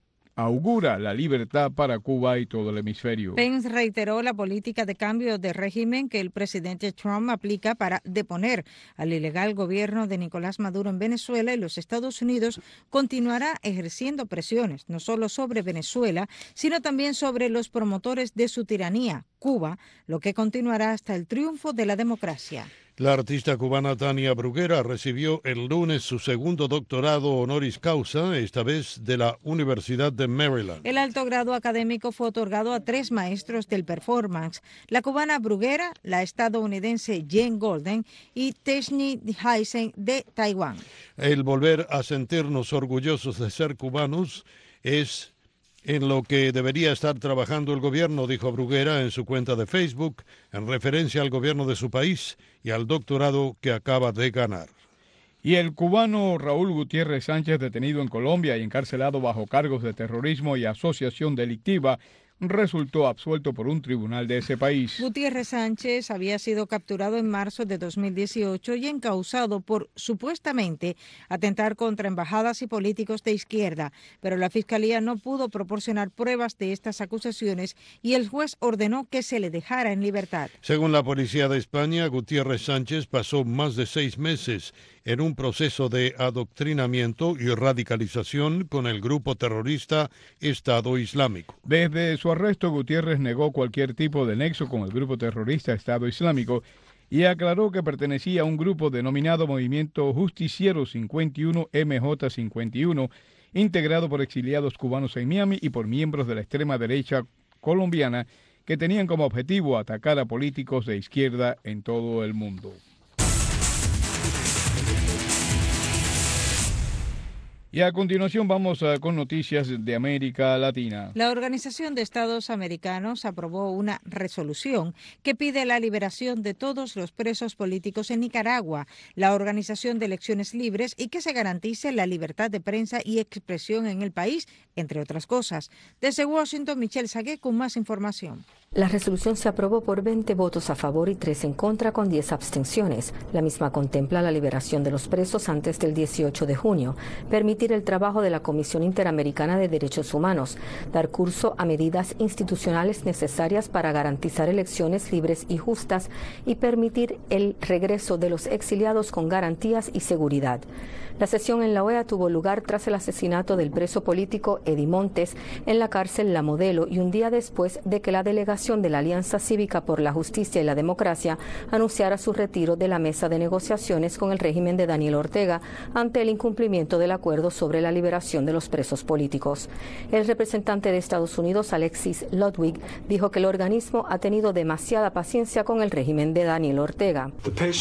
augura la libertad para Cuba y todo el hemisferio. Pence reiteró la política de cambio de régimen que el presidente Trump aplica para deponer al ilegal gobierno de Nicolás Maduro en Venezuela, y los Estados Unidos continuará ejerciendo presiones no solo sobre Venezuela, sino también sobre los promotores de su tiranía, Cuba, lo que continuará hasta el triunfo de la democracia. La artista cubana Tania Bruguera recibió el lunes su segundo doctorado honoris causa, esta vez de la Universidad de Maryland. El alto grado académico fue otorgado a tres maestros del performance, la cubana Bruguera, la estadounidense Jane Golden y Teshnee Heisen de Taiwán. El volver a sentirnos orgullosos de ser cubanos es en lo que debería estar trabajando el gobierno, dijo Bruguera en su cuenta de Facebook, en referencia al gobierno de su país y al doctorado que acaba de ganar. Y el cubano Raúl Gutiérrez Sánchez, detenido en Colombia y encarcelado bajo cargos de terrorismo y asociación delictiva, resultó absuelto por un tribunal de ese país. Gutiérrez Sánchez había sido capturado en marzo de dos mil dieciocho y encausado por, supuestamente, atentar contra embajadas y políticos de izquierda, pero la Fiscalía no pudo proporcionar pruebas de estas acusaciones y el juez ordenó que se le dejara en libertad. Según la Policía de España, Gutiérrez Sánchez pasó más de seis meses en un proceso de adoctrinamiento y radicalización con el grupo terrorista Estado Islámico. Desde su arresto, Gutiérrez negó cualquier tipo de nexo con el grupo terrorista Estado Islámico y aclaró que pertenecía a un grupo denominado Movimiento Justiciero cincuenta y uno M J cincuenta y uno, integrado por exiliados cubanos en Miami y por miembros de la extrema derecha colombiana que tenían como objetivo atacar a políticos de izquierda en todo el mundo. Y a continuación vamos a, con noticias de América Latina. La Organización de Estados Americanos aprobó una resolución que pide la liberación de todos los presos políticos en Nicaragua, la organización de elecciones libres y que se garantice la libertad de prensa y expresión en el país, entre otras cosas. Desde Washington, Michelle Sagué con más información. La resolución se aprobó por veinte votos a favor y tres en contra con diez abstenciones. La misma contempla la liberación de los presos antes del dieciocho de junio, permitir el trabajo de la Comisión Interamericana de Derechos Humanos, dar curso a medidas institucionales necesarias para garantizar elecciones libres y justas y permitir el regreso de los exiliados con garantías y seguridad. La sesión en la O E A tuvo lugar tras el asesinato del preso político Eddie Montes en la cárcel La Modelo y un día después de que la delegación de la Alianza Cívica por la Justicia y la Democracia anunciara su retiro de la mesa de negociaciones con el régimen de Daniel Ortega ante el incumplimiento del acuerdo sobre la liberación de los presos políticos. El representante de Estados Unidos, Alexis Ludwig, dijo que el organismo ha tenido demasiada paciencia con el régimen de Daniel Ortega.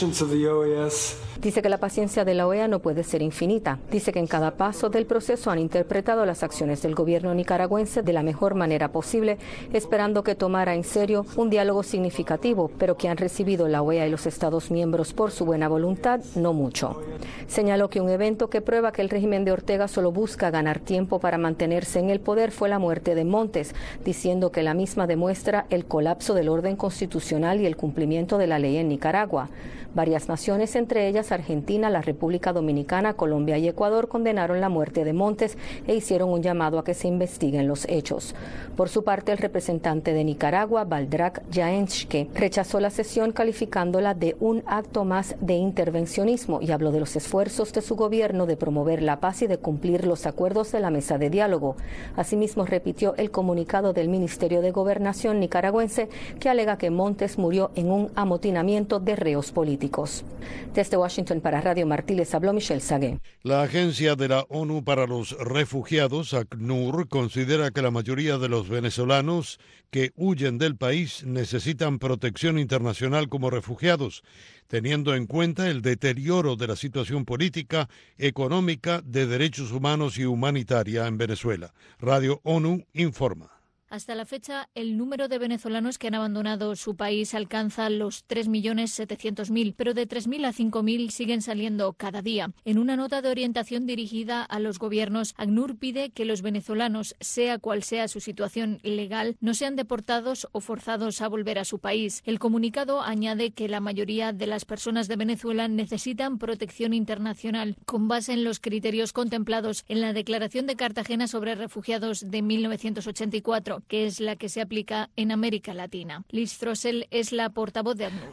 Dice que la paciencia de la O E A no puede ser infinita. Dice que en cada paso del proceso han interpretado las acciones del gobierno nicaragüense de la mejor manera posible, esperando que tomara en serio un diálogo significativo, pero que han recibido la O E A y los Estados miembros por su buena voluntad, no mucho. Señaló que un evento que prueba que el régimen de Ortega solo busca ganar tiempo para mantenerse en el poder fue la muerte de Montes, diciendo que la misma demuestra el colapso del orden constitucional y el cumplimiento de la ley en Nicaragua. Varias naciones, entre ellas Argentina, la República Dominicana, Colombia y Ecuador, condenaron la muerte de Montes e hicieron un llamado a que se investiguen los hechos. Por su parte, el representante de Nicaragua, Valdrak Jaenschke, rechazó la sesión calificándola de un acto más de intervencionismo y habló de los esfuerzos de su gobierno de promover la paz y de cumplir los acuerdos de la mesa de diálogo. Asimismo, repitió el comunicado del Ministerio de Gobernación nicaragüense que alega que Montes murió en un amotinamiento de reos políticos. Desde Washington para Radio Martí les habló Michelle Sagué. La Agencia de la ONU para los Refugiados, ACNUR, considera que la mayoría de los venezolanos que huyen del país necesitan protección internacional como refugiados, teniendo en cuenta el deterioro de la situación política, económica, de derechos humanos y humanitaria en Venezuela. Radio ONU informa. Hasta la fecha, el número de venezolanos que han abandonado su país alcanza los tres millones setecientos mil, pero de tres mil a cinco mil siguen saliendo cada día. En una nota de orientación dirigida a los gobiernos, ACNUR pide que los venezolanos, sea cual sea su situación legal, no sean deportados o forzados a volver a su país. El comunicado añade que la mayoría de las personas de Venezuela necesitan protección internacional, con base en los criterios contemplados en la Declaración de Cartagena sobre Refugiados de mil novecientos ochenta y cuatro. uno, que es la que se aplica en América Latina. Liz Throssell es la portavoz de ACNUR.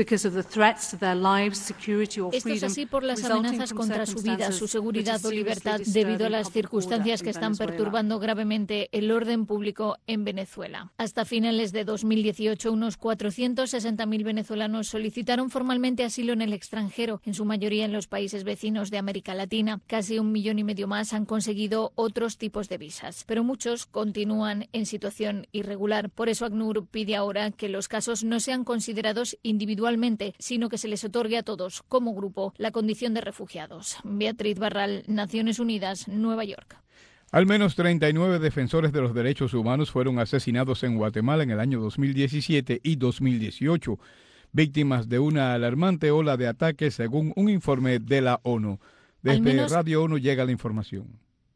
Esto es así por las amenazas contra su vida, su seguridad o libertad debido a las circunstancias que están perturbando gravemente el orden público en Venezuela. Hasta finales de dos mil dieciocho, unos cuatrocientos sesenta mil venezolanos solicitaron formalmente asilo en el extranjero, en su mayoría en los países vecinos de América Latina. Casi un millón y medio más han conseguido otros tipos de visas, pero muchos continúan en situación irregular. Por eso ACNUR pide ahora que los casos no sean considerados individualmente, sino que se les otorgue a todos, como grupo, la condición de refugiados. Beatriz Barral, Naciones Unidas, Nueva York. Al menos treinta y nueve defensores de los derechos humanos fueron asesinados en Guatemala en el año dos mil diecisiete y dos mil dieciocho, víctimas de una alarmante ola de ataques según un informe de la ONU. Desde menos... Radio ONU llega la información.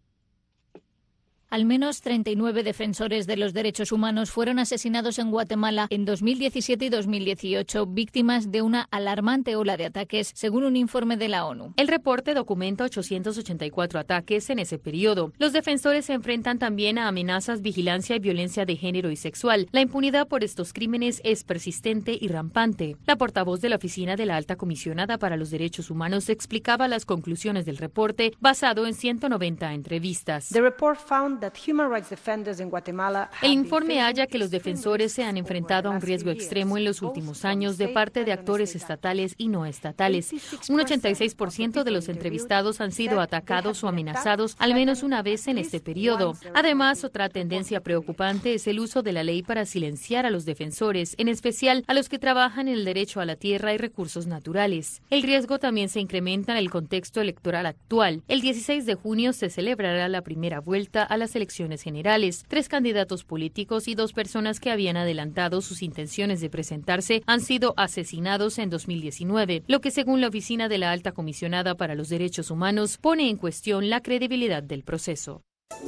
Al menos treinta y nueve defensores de los derechos humanos fueron asesinados en Guatemala en dos mil diecisiete y dos mil dieciocho, víctimas de una alarmante ola de ataques, según un informe de la ONU. El reporte documenta ochocientos ochenta y cuatro ataques en ese periodo. Los defensores se enfrentan también a amenazas, vigilancia y violencia de género y sexual. La impunidad por estos crímenes es persistente y rampante. La portavoz de la Oficina de la Alta Comisionada para los Derechos Humanos explicaba las conclusiones del reporte basado en ciento noventa entrevistas. The report found El informe halla que los defensores se han enfrentado a un riesgo extremo en los últimos años de parte de actores estatales y no estatales. Un ochenta y seis por ciento de los entrevistados han sido atacados o amenazados al menos una vez en este periodo. Además, otra tendencia preocupante es el uso de la ley para silenciar a los defensores, en especial a los que trabajan en el derecho a la tierra y recursos naturales. El riesgo también se incrementa en el contexto electoral actual. El dieciséis de junio se celebrará la primera vuelta a las elecciones generales. Tres candidatos políticos y dos personas que habían adelantado sus intenciones de presentarse han sido asesinados en dos mil diecinueve, lo que según la Oficina de la Alta Comisionada para los Derechos Humanos pone en cuestión la credibilidad del proceso.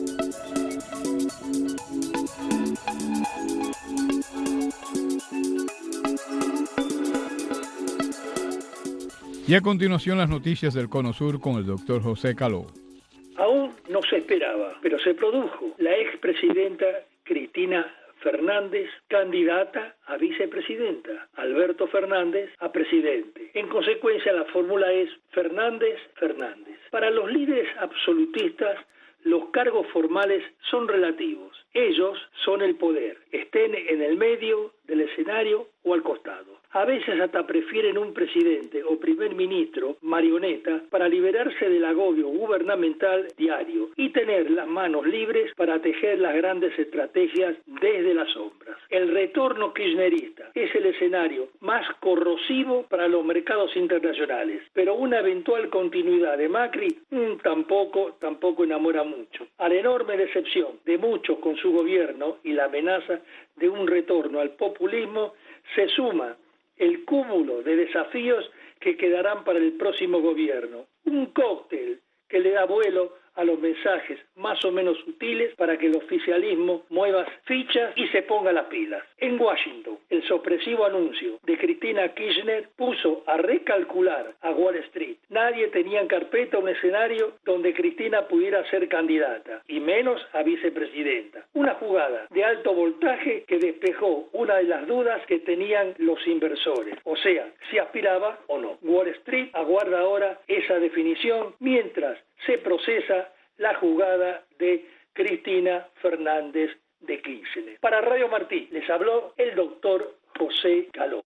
Y a continuación las noticias del Cono Sur con el doctor José Caló. Aún no se esperaba, pero se produjo. La expresidenta Cristina Fernández, candidata a vicepresidenta, Alberto Fernández a presidente. En consecuencia, la fórmula es Fernández-Fernández. Para los líderes absolutistas, los cargos formales son relativos. Ellos son el poder, estén en el medio del escenario o al costado. A veces hasta prefieren un presidente o primer ministro marioneta para liberarse del agobio gubernamental diario y tener las manos libres para tejer las grandes estrategias desde las sombras. El retorno kirchnerista es el escenario más corrosivo para los mercados internacionales, pero una eventual continuidad de Macri mmm, tampoco, tampoco enamora mucho. A la enorme decepción de muchos con su gobierno y la amenaza de un retorno al populismo se suma el cúmulo de desafíos que quedarán para el próximo gobierno. Un cóctel que le da vuelo a los mensajes más o menos sutiles para que el oficialismo mueva fichas y se ponga las pilas. En Washington, el sorpresivo anuncio de Cristina Kirchner puso a recalcular a Wall Street. Nadie tenía en carpeta un escenario donde Cristina pudiera ser candidata, y menos a vicepresidenta. Una jugada de alto voltaje que despejó una de las dudas que tenían los inversores, o sea, si aspiraba o no. Wall Street aguarda ahora esa definición mientras se procesa la jugada de Cristina Fernández de Kirchner. Para Radio Martí les habló el doctor José Caló.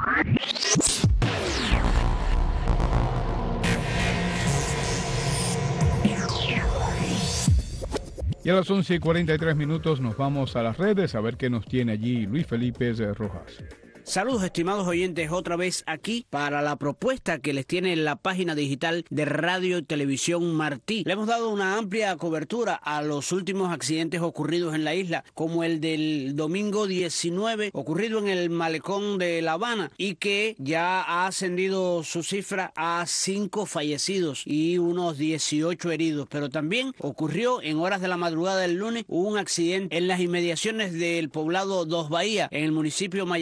Y a las once y cuarenta y tres minutos nos vamos a las redes a ver qué nos tiene allí Luis Felipe Rojas. Saludos, estimados oyentes, otra vez aquí para la propuesta que les tiene la página digital de Radio y Televisión Martí. Le hemos dado una amplia cobertura a los últimos accidentes ocurridos en la isla, como el del domingo diecinueve, ocurrido en el malecón de La Habana, y que ya ha ascendido su cifra a cinco fallecidos y unos dieciocho heridos. Pero también ocurrió en horas de la madrugada del lunes un accidente en las inmediaciones del poblado Dos Bahías, en el municipio Mayarí, donde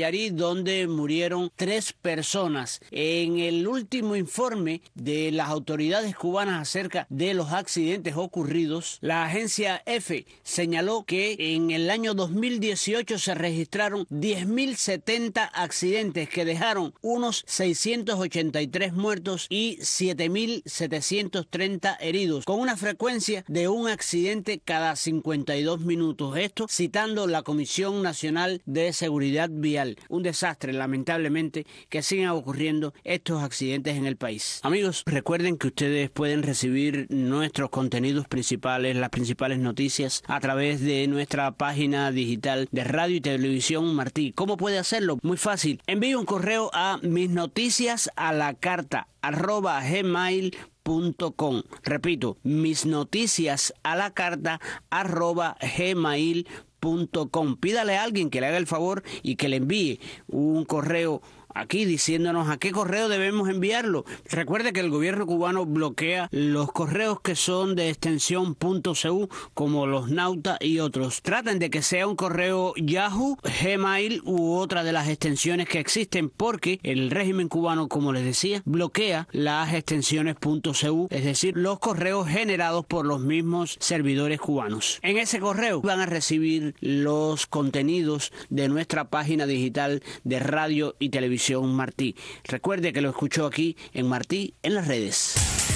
donde murieron tres personas. En el último informe de las autoridades cubanas acerca de los accidentes ocurridos, la agencia EFE señaló que en el año dos mil dieciocho se registraron diez mil setenta accidentes que dejaron unos seiscientos ochenta y tres muertos y siete mil setecientos treinta heridos, con una frecuencia de un accidente cada cincuenta y dos minutos. Esto citando la Comisión Nacional de Seguridad Vial. Un desastre, lamentablemente, que siguen ocurriendo estos accidentes en el país. Amigos, recuerden que ustedes pueden recibir nuestros contenidos principales, las principales noticias, a través de nuestra página digital de Radio y Televisión Martí. ¿Cómo puede hacerlo? Muy fácil. Envíe un correo a mis noticias a la carta arroba gmail punto com. Repito, mis noticias a la carta arroba gmail punto com. Pídale a alguien que le haga el favor y que le envíe un correo aquí diciéndonos a qué correo debemos enviarlo. Recuerde que el gobierno cubano bloquea los correos que son de extensión .cu, como los Nauta y otros. Traten de que sea un correo Yahoo, Gmail u otra de las extensiones que existen, porque el régimen cubano, como les decía, bloquea las extensiones .cu, es decir, los correos generados por los mismos servidores cubanos. En ese correo van a recibir los contenidos de nuestra página digital de radio y televisión Martí. Recuerde que lo escuchó aquí en Martí en las redes.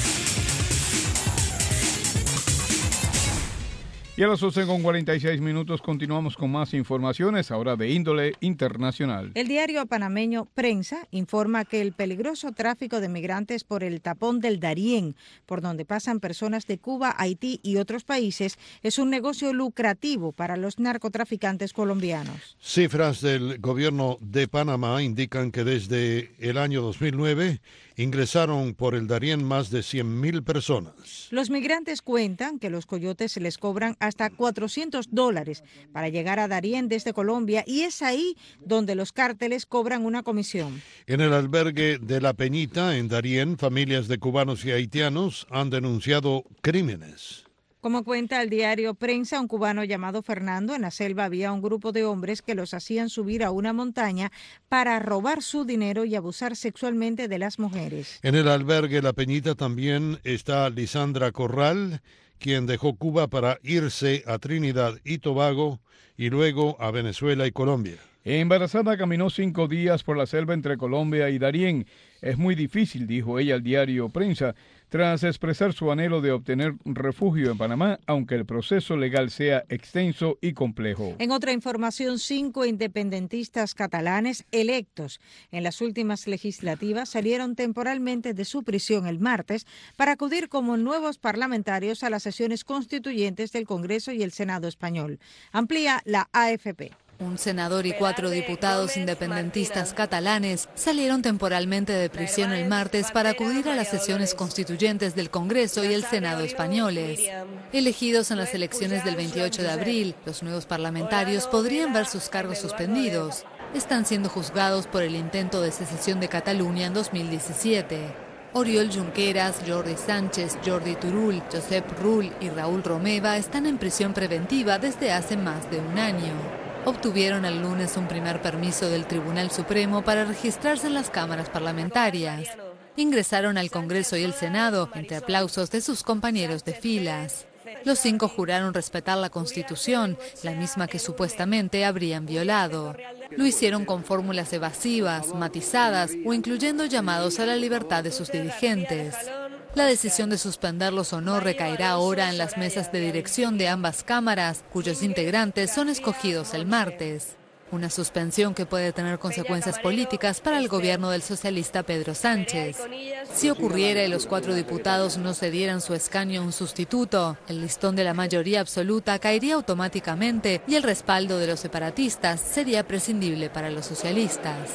Y a las once con cuarenta y seis minutos continuamos con más informaciones, ahora de índole internacional. El diario panameño Prensa informa que el peligroso tráfico de migrantes por el tapón del Darién, por donde pasan personas de Cuba, Haití y otros países, es un negocio lucrativo para los narcotraficantes colombianos. Cifras del gobierno de Panamá indican que desde el año dos mil nueve ingresaron por el Darién más de cien mil personas. Los migrantes cuentan que los coyotes se les cobran hasta cuatrocientos dólares para llegar a Darién desde Colombia, y es ahí donde los cárteles cobran una comisión. En el albergue de La Peñita, en Darién, familias de cubanos y haitianos han denunciado crímenes. Como cuenta el diario Prensa, un cubano llamado Fernando, en la selva había un grupo de hombres que los hacían subir a una montaña para robar su dinero y abusar sexualmente de las mujeres. En el albergue La Peñita también está Lisandra Corral, quien dejó Cuba para irse a Trinidad y Tobago y luego a Venezuela y Colombia. Embarazada caminó cinco días por la selva entre Colombia y Darién. Es muy difícil, dijo ella al diario Prensa, tras expresar su anhelo de obtener refugio en Panamá, aunque el proceso legal sea extenso y complejo. En otra información, cinco independentistas catalanes electos en las últimas legislativas salieron temporalmente de su prisión el martes para acudir como nuevos parlamentarios a las sesiones constituyentes del Congreso y el Senado español. Amplía la A F P. Un senador y cuatro diputados independentistas catalanes salieron temporalmente de prisión el martes para acudir a las sesiones constituyentes del Congreso y el Senado españoles. Elegidos en las elecciones del veintiocho de abril, los nuevos parlamentarios podrían ver sus cargos suspendidos. Están siendo juzgados por el intento de secesión de Cataluña en dos mil diecisiete. Oriol Junqueras, Jordi Sánchez, Jordi Turull, Josep Rull y Raúl Romeva están en prisión preventiva desde hace más de un año. Obtuvieron el lunes un primer permiso del Tribunal Supremo para registrarse en las cámaras parlamentarias. Ingresaron al Congreso y el Senado entre aplausos de sus compañeros de filas. Los cinco juraron respetar la Constitución, la misma que supuestamente habrían violado. Lo hicieron con fórmulas evasivas, matizadas o incluyendo llamados a la libertad de sus dirigentes. La decisión de suspenderlos o no recaerá ahora en las mesas de dirección de ambas cámaras, cuyos integrantes son escogidos el martes. Una suspensión que puede tener consecuencias políticas para el gobierno del socialista Pedro Sánchez. Si ocurriera y los cuatro diputados no cedieran su escaño a un sustituto, el listón de la mayoría absoluta caería automáticamente y el respaldo de los separatistas sería prescindible para los socialistas.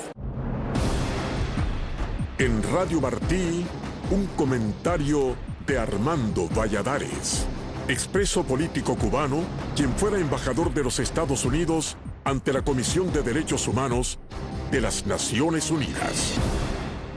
En Radio Martí, un comentario de Armando Valladares, expreso político cubano, quien fuera embajador de los Estados Unidos ante la Comisión de Derechos Humanos de las Naciones Unidas.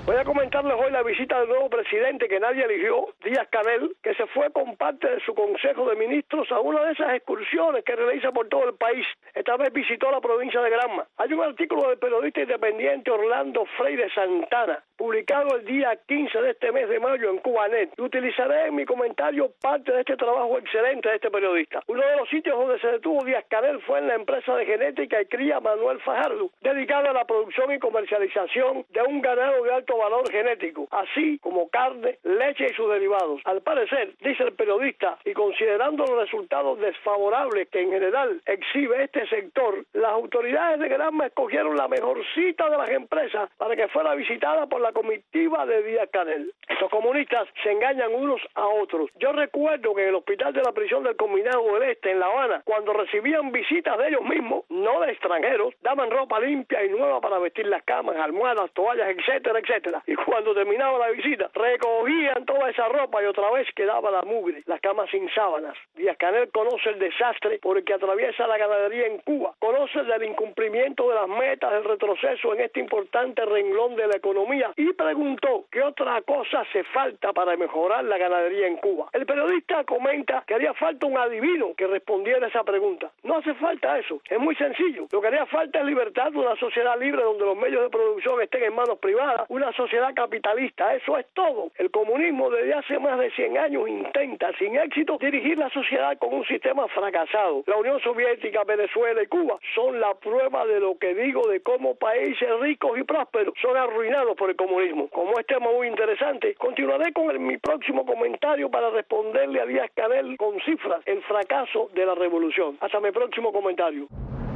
Voy a comentarles hoy la visita del nuevo presidente que nadie eligió, Díaz-Canel, que se fue con parte de su Consejo de Ministros a una de esas excursiones que realiza por todo el país. Esta vez visitó la provincia de Granma. Hay un artículo del periodista independiente Orlando Freire Santana, publicado el día quince de este mes de mayo en Cubanet, y utilizaré en mi comentario parte de este trabajo excelente de este periodista. Uno de los sitios donde se detuvo Díaz-Canel fue en la empresa de genética y cría Manuel Fajardo, dedicada a la producción y comercialización de un ganado de alto valor genético, así como carne, leche y sus derivados. Al parecer, dice el periodista, y considerando los resultados desfavorables que en general exhibe este sector, las autoridades de Granma escogieron la mejor cita de las empresas para que fuera visitada por la comitiva de Díaz-Canel. Estos comunistas se engañan unos a otros. Yo recuerdo que en el hospital de la prisión del Combinado del Este, en La Habana, cuando recibían visitas de ellos mismos, no de extranjeros, daban ropa limpia y nueva para vestir las camas, almohadas, toallas, etcétera, etcétera. Y cuando terminaba la visita, recogían toda esa ropa y otra vez quedaba la mugre, las camas sin sábanas. Díaz-Canel conoce el desastre por el que atraviesa la ganadería en Cuba, conoce del incumplimiento de las metas, del retroceso en este importante renglón de la economía y preguntó qué otra cosa hace falta para mejorar la ganadería en Cuba. El periodista comenta que haría falta un adivino que respondiera a esa pregunta. No hace falta eso, es muy sencillo. Lo que haría falta es libertad de una sociedad libre donde los medios de producción estén en manos privadas, una sociedad capitalista, eso es todo. El comunismo desde hace más de cien años intenta, sin éxito, dirigir la sociedad con un sistema fracasado. La Unión Soviética, Venezuela y Cuba son la prueba de lo que digo de cómo países ricos y prósperos son arruinados por el comunismo. Como es tema muy interesante, continuaré con el, mi próximo comentario para responderle a Díaz-Canel con cifras el fracaso de la revolución. Hasta mi próximo comentario.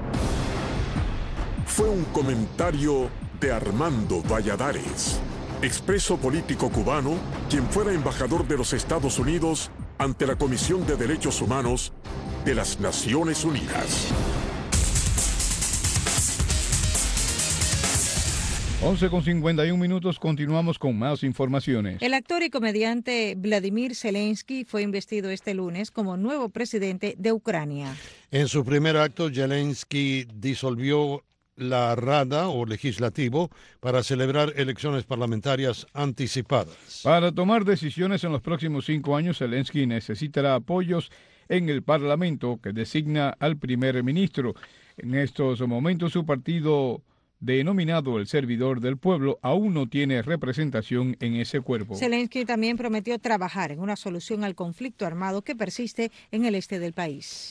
Fue un comentario de Armando Valladares, expreso político cubano, quien fuera embajador de los Estados Unidos ante la Comisión de Derechos Humanos de las Naciones Unidas. once con cincuenta y un minutos, continuamos con más informaciones. El actor y comediante Vladimir Zelensky fue investido este lunes como nuevo presidente de Ucrania. En su primer acto, Zelensky disolvió la Rada o legislativo para celebrar elecciones parlamentarias anticipadas. Para tomar decisiones en los próximos cinco años, Zelensky necesitará apoyos en el Parlamento que designa al primer ministro. En estos momentos, su partido, denominado el Servidor del Pueblo, aún no tiene representación en ese cuerpo. Zelensky también prometió trabajar en una solución al conflicto armado que persiste en el este del país.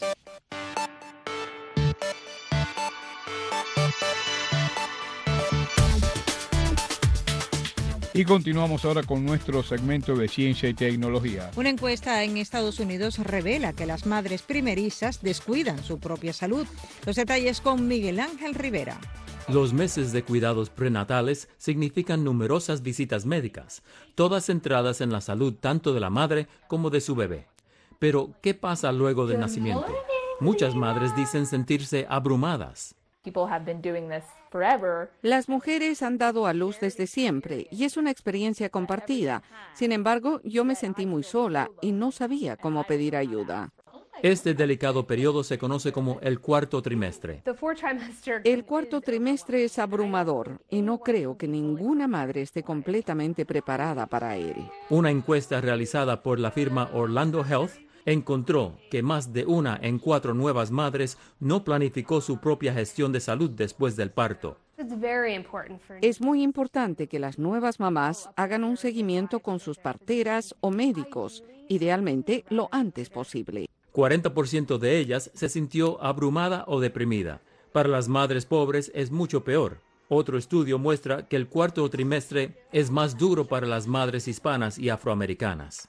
Y continuamos ahora con nuestro segmento de ciencia y tecnología. Una encuesta en Estados Unidos revela que las madres primerizas descuidan su propia salud. Los detalles con Miguel Ángel Rivera. Los meses de cuidados prenatales significan numerosas visitas médicas, todas centradas en la salud tanto de la madre como de su bebé. Pero, ¿qué pasa luego del nacimiento? Muchas madres dicen sentirse abrumadas. Las mujeres han dado a luz desde siempre y es una experiencia compartida. Sin embargo, yo me sentí muy sola y no sabía cómo pedir ayuda. Este delicado periodo se conoce como el cuarto trimestre. El cuarto trimestre es abrumador y no creo que ninguna madre esté completamente preparada para él. Una encuesta realizada por la firma Orlando Health encontró que más de una en cuatro nuevas madres no planificó su propia gestión de salud después del parto. Es muy importante que las nuevas mamás hagan un seguimiento con sus parteras o médicos, idealmente lo antes posible. cuarenta por ciento de ellas se sintió abrumada o deprimida. Para las madres pobres es mucho peor. Otro estudio muestra que el cuarto trimestre es más duro para las madres hispanas y afroamericanas.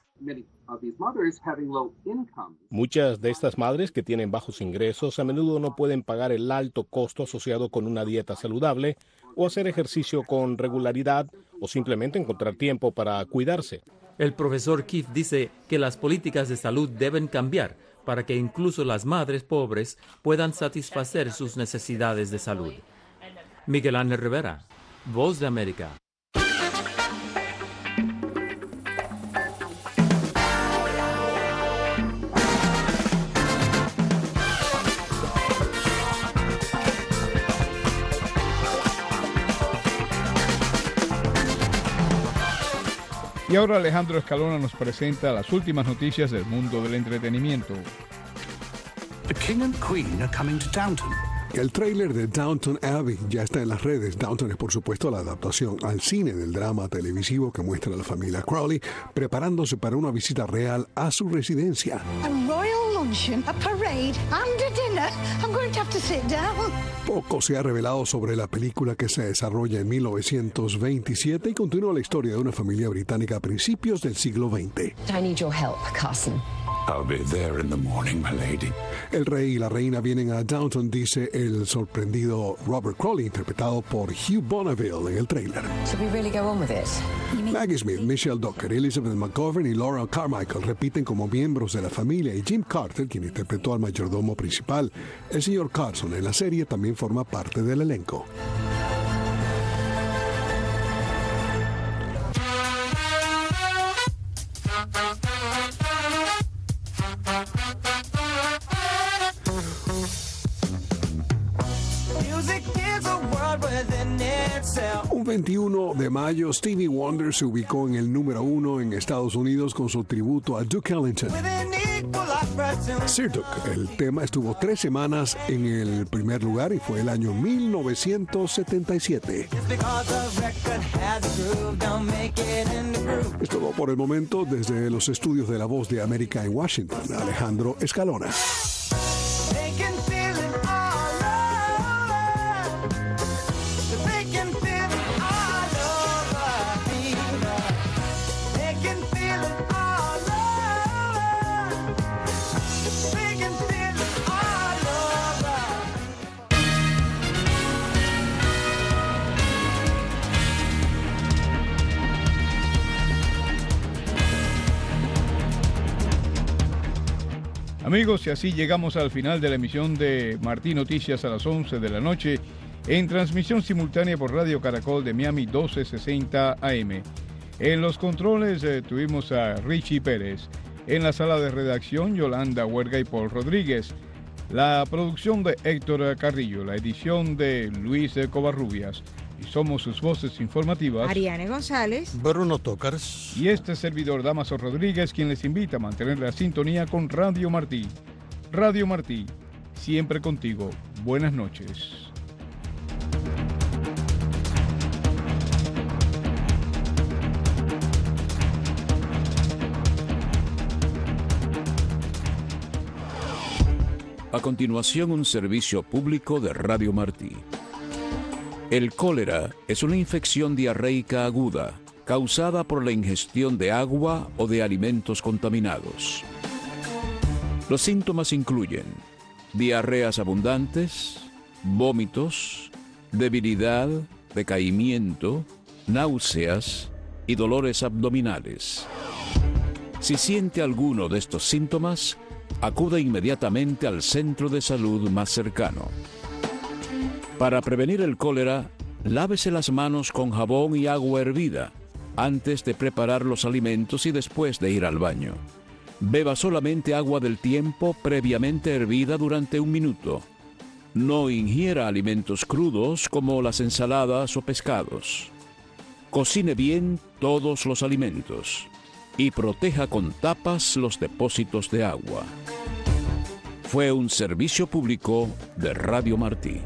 Muchas de estas madres que tienen bajos ingresos a menudo no pueden pagar el alto costo asociado con una dieta saludable o hacer ejercicio con regularidad o simplemente encontrar tiempo para cuidarse. El profesor Keith dice que las políticas de salud deben cambiar para que incluso las madres pobres puedan satisfacer sus necesidades de salud. Miguel Ángel Rivera, Voz de América. Y ahora Alejandro Escalona nos presenta las últimas noticias del mundo del entretenimiento. The King and Queen are coming to Downton. El tráiler de Downton Abbey ya está en las redes. Downton es, por supuesto, la adaptación al cine del drama televisivo que muestra a la familia Crowley preparándose para una visita real a su residencia. A royal luncheon, a parade and a dinner. I'm going to have to sit down. Poco se ha revelado sobre la película, que se desarrolla en mil novecientos veintisiete y continúa la historia de una familia británica a principios del siglo veinte. I need your help, Carson. I'll be there in the morning, my lady. El rey y la reina vienen a Downton, dice el sorprendido Robert Crowley, interpretado por Hugh Bonneville en el tráiler. Should we really go on with it? Maggie Smith, Michelle Docker, Elizabeth McGovern y Laura Carmichael repiten como miembros de la familia, y Jim Carter, quien interpretó al mayordomo principal, el señor Carson, en la serie, también forma parte del elenco. Un veintiuno de mayo, Stevie Wonder se ubicó en el número uno en Estados Unidos con su tributo a Duke Ellington. Sir Duke, el tema estuvo tres semanas en el primer lugar y fue el año mil novecientos setenta y siete. Es todo por el momento desde los estudios de La Voz de América en Washington. Alejandro Escalona. Amigos, y así llegamos al final de la emisión de Martí Noticias a las once de la noche, en transmisión simultánea por Radio Caracol de Miami doce sesenta A M. En los controles eh, tuvimos a Richie Pérez. En la sala de redacción, Yolanda Huerga y Paul Rodríguez. La producción de Héctor Carrillo, la edición de Luis Covarrubias. Y somos sus voces informativas, Ariane González, Bruno Tócares y este servidor Damaso Rodríguez, quien les invita a mantener la sintonía con Radio Martí. Radio Martí, siempre contigo. Buenas noches. A continuación, un servicio público de Radio Martí. El cólera es una infección diarreica aguda causada por la ingestión de agua o de alimentos contaminados. Los síntomas incluyen diarreas abundantes, vómitos, debilidad, decaimiento, náuseas y dolores abdominales. Si siente alguno de estos síntomas, acuda inmediatamente al centro de salud más cercano. Para prevenir el cólera, lávese las manos con jabón y agua hervida antes de preparar los alimentos y después de ir al baño. Beba solamente agua del tiempo previamente hervida durante un minuto. No ingiera alimentos crudos como las ensaladas o pescados. Cocine bien todos los alimentos y proteja con tapas los depósitos de agua. Fue un servicio público de Radio Martí.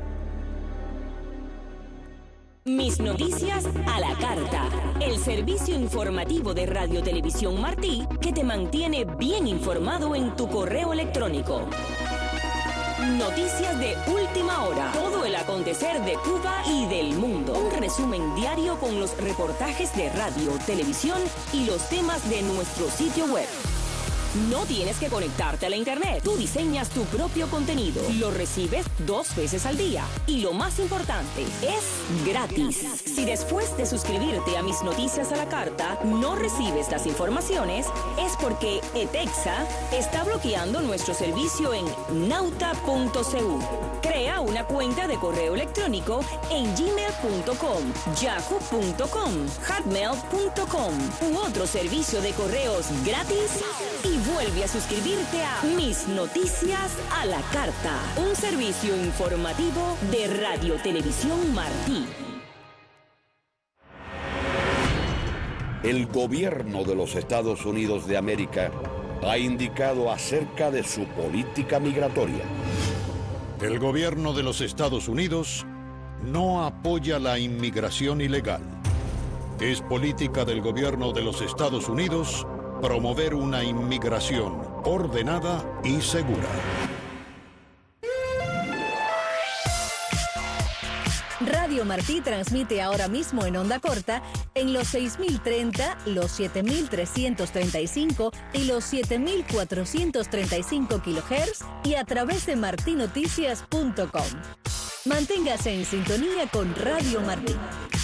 Mis Noticias a la Carta, el servicio informativo de Radio Televisión Martí que te mantiene bien informado en tu correo electrónico. Noticias de última hora, todo el acontecer de Cuba y del mundo. Un resumen diario con los reportajes de radio, televisión y los temas de nuestro sitio web. No tienes que conectarte a la internet. Tú diseñas tu propio contenido. Lo recibes dos veces al día. Y lo más importante, es gratis. Si después de suscribirte a Mis Noticias a la Carta no recibes las informaciones, es porque ETEXA está bloqueando nuestro servicio en nauta punto c u. Crea una cuenta de correo electrónico en gmail punto com, yahoo punto com, hotmail punto com u otro servicio de correos gratis y vuelve a suscribirte a Mis Noticias a la Carta, un servicio informativo de Radio Televisión Martí. el gobierno de los Estados Unidos de América ha indicado acerca de su política migratoria. El gobierno de los Estados Unidos no apoya la inmigración ilegal. Es política del gobierno de los Estados Unidos promover una inmigración ordenada y segura. Radio Martí transmite ahora mismo en onda corta en los seis mil treinta, los siete mil trescientos treinta y cinco y los siete mil cuatrocientos treinta y cinco kilohertz y a través de martinoticias punto com. Manténgase en sintonía con Radio Martí.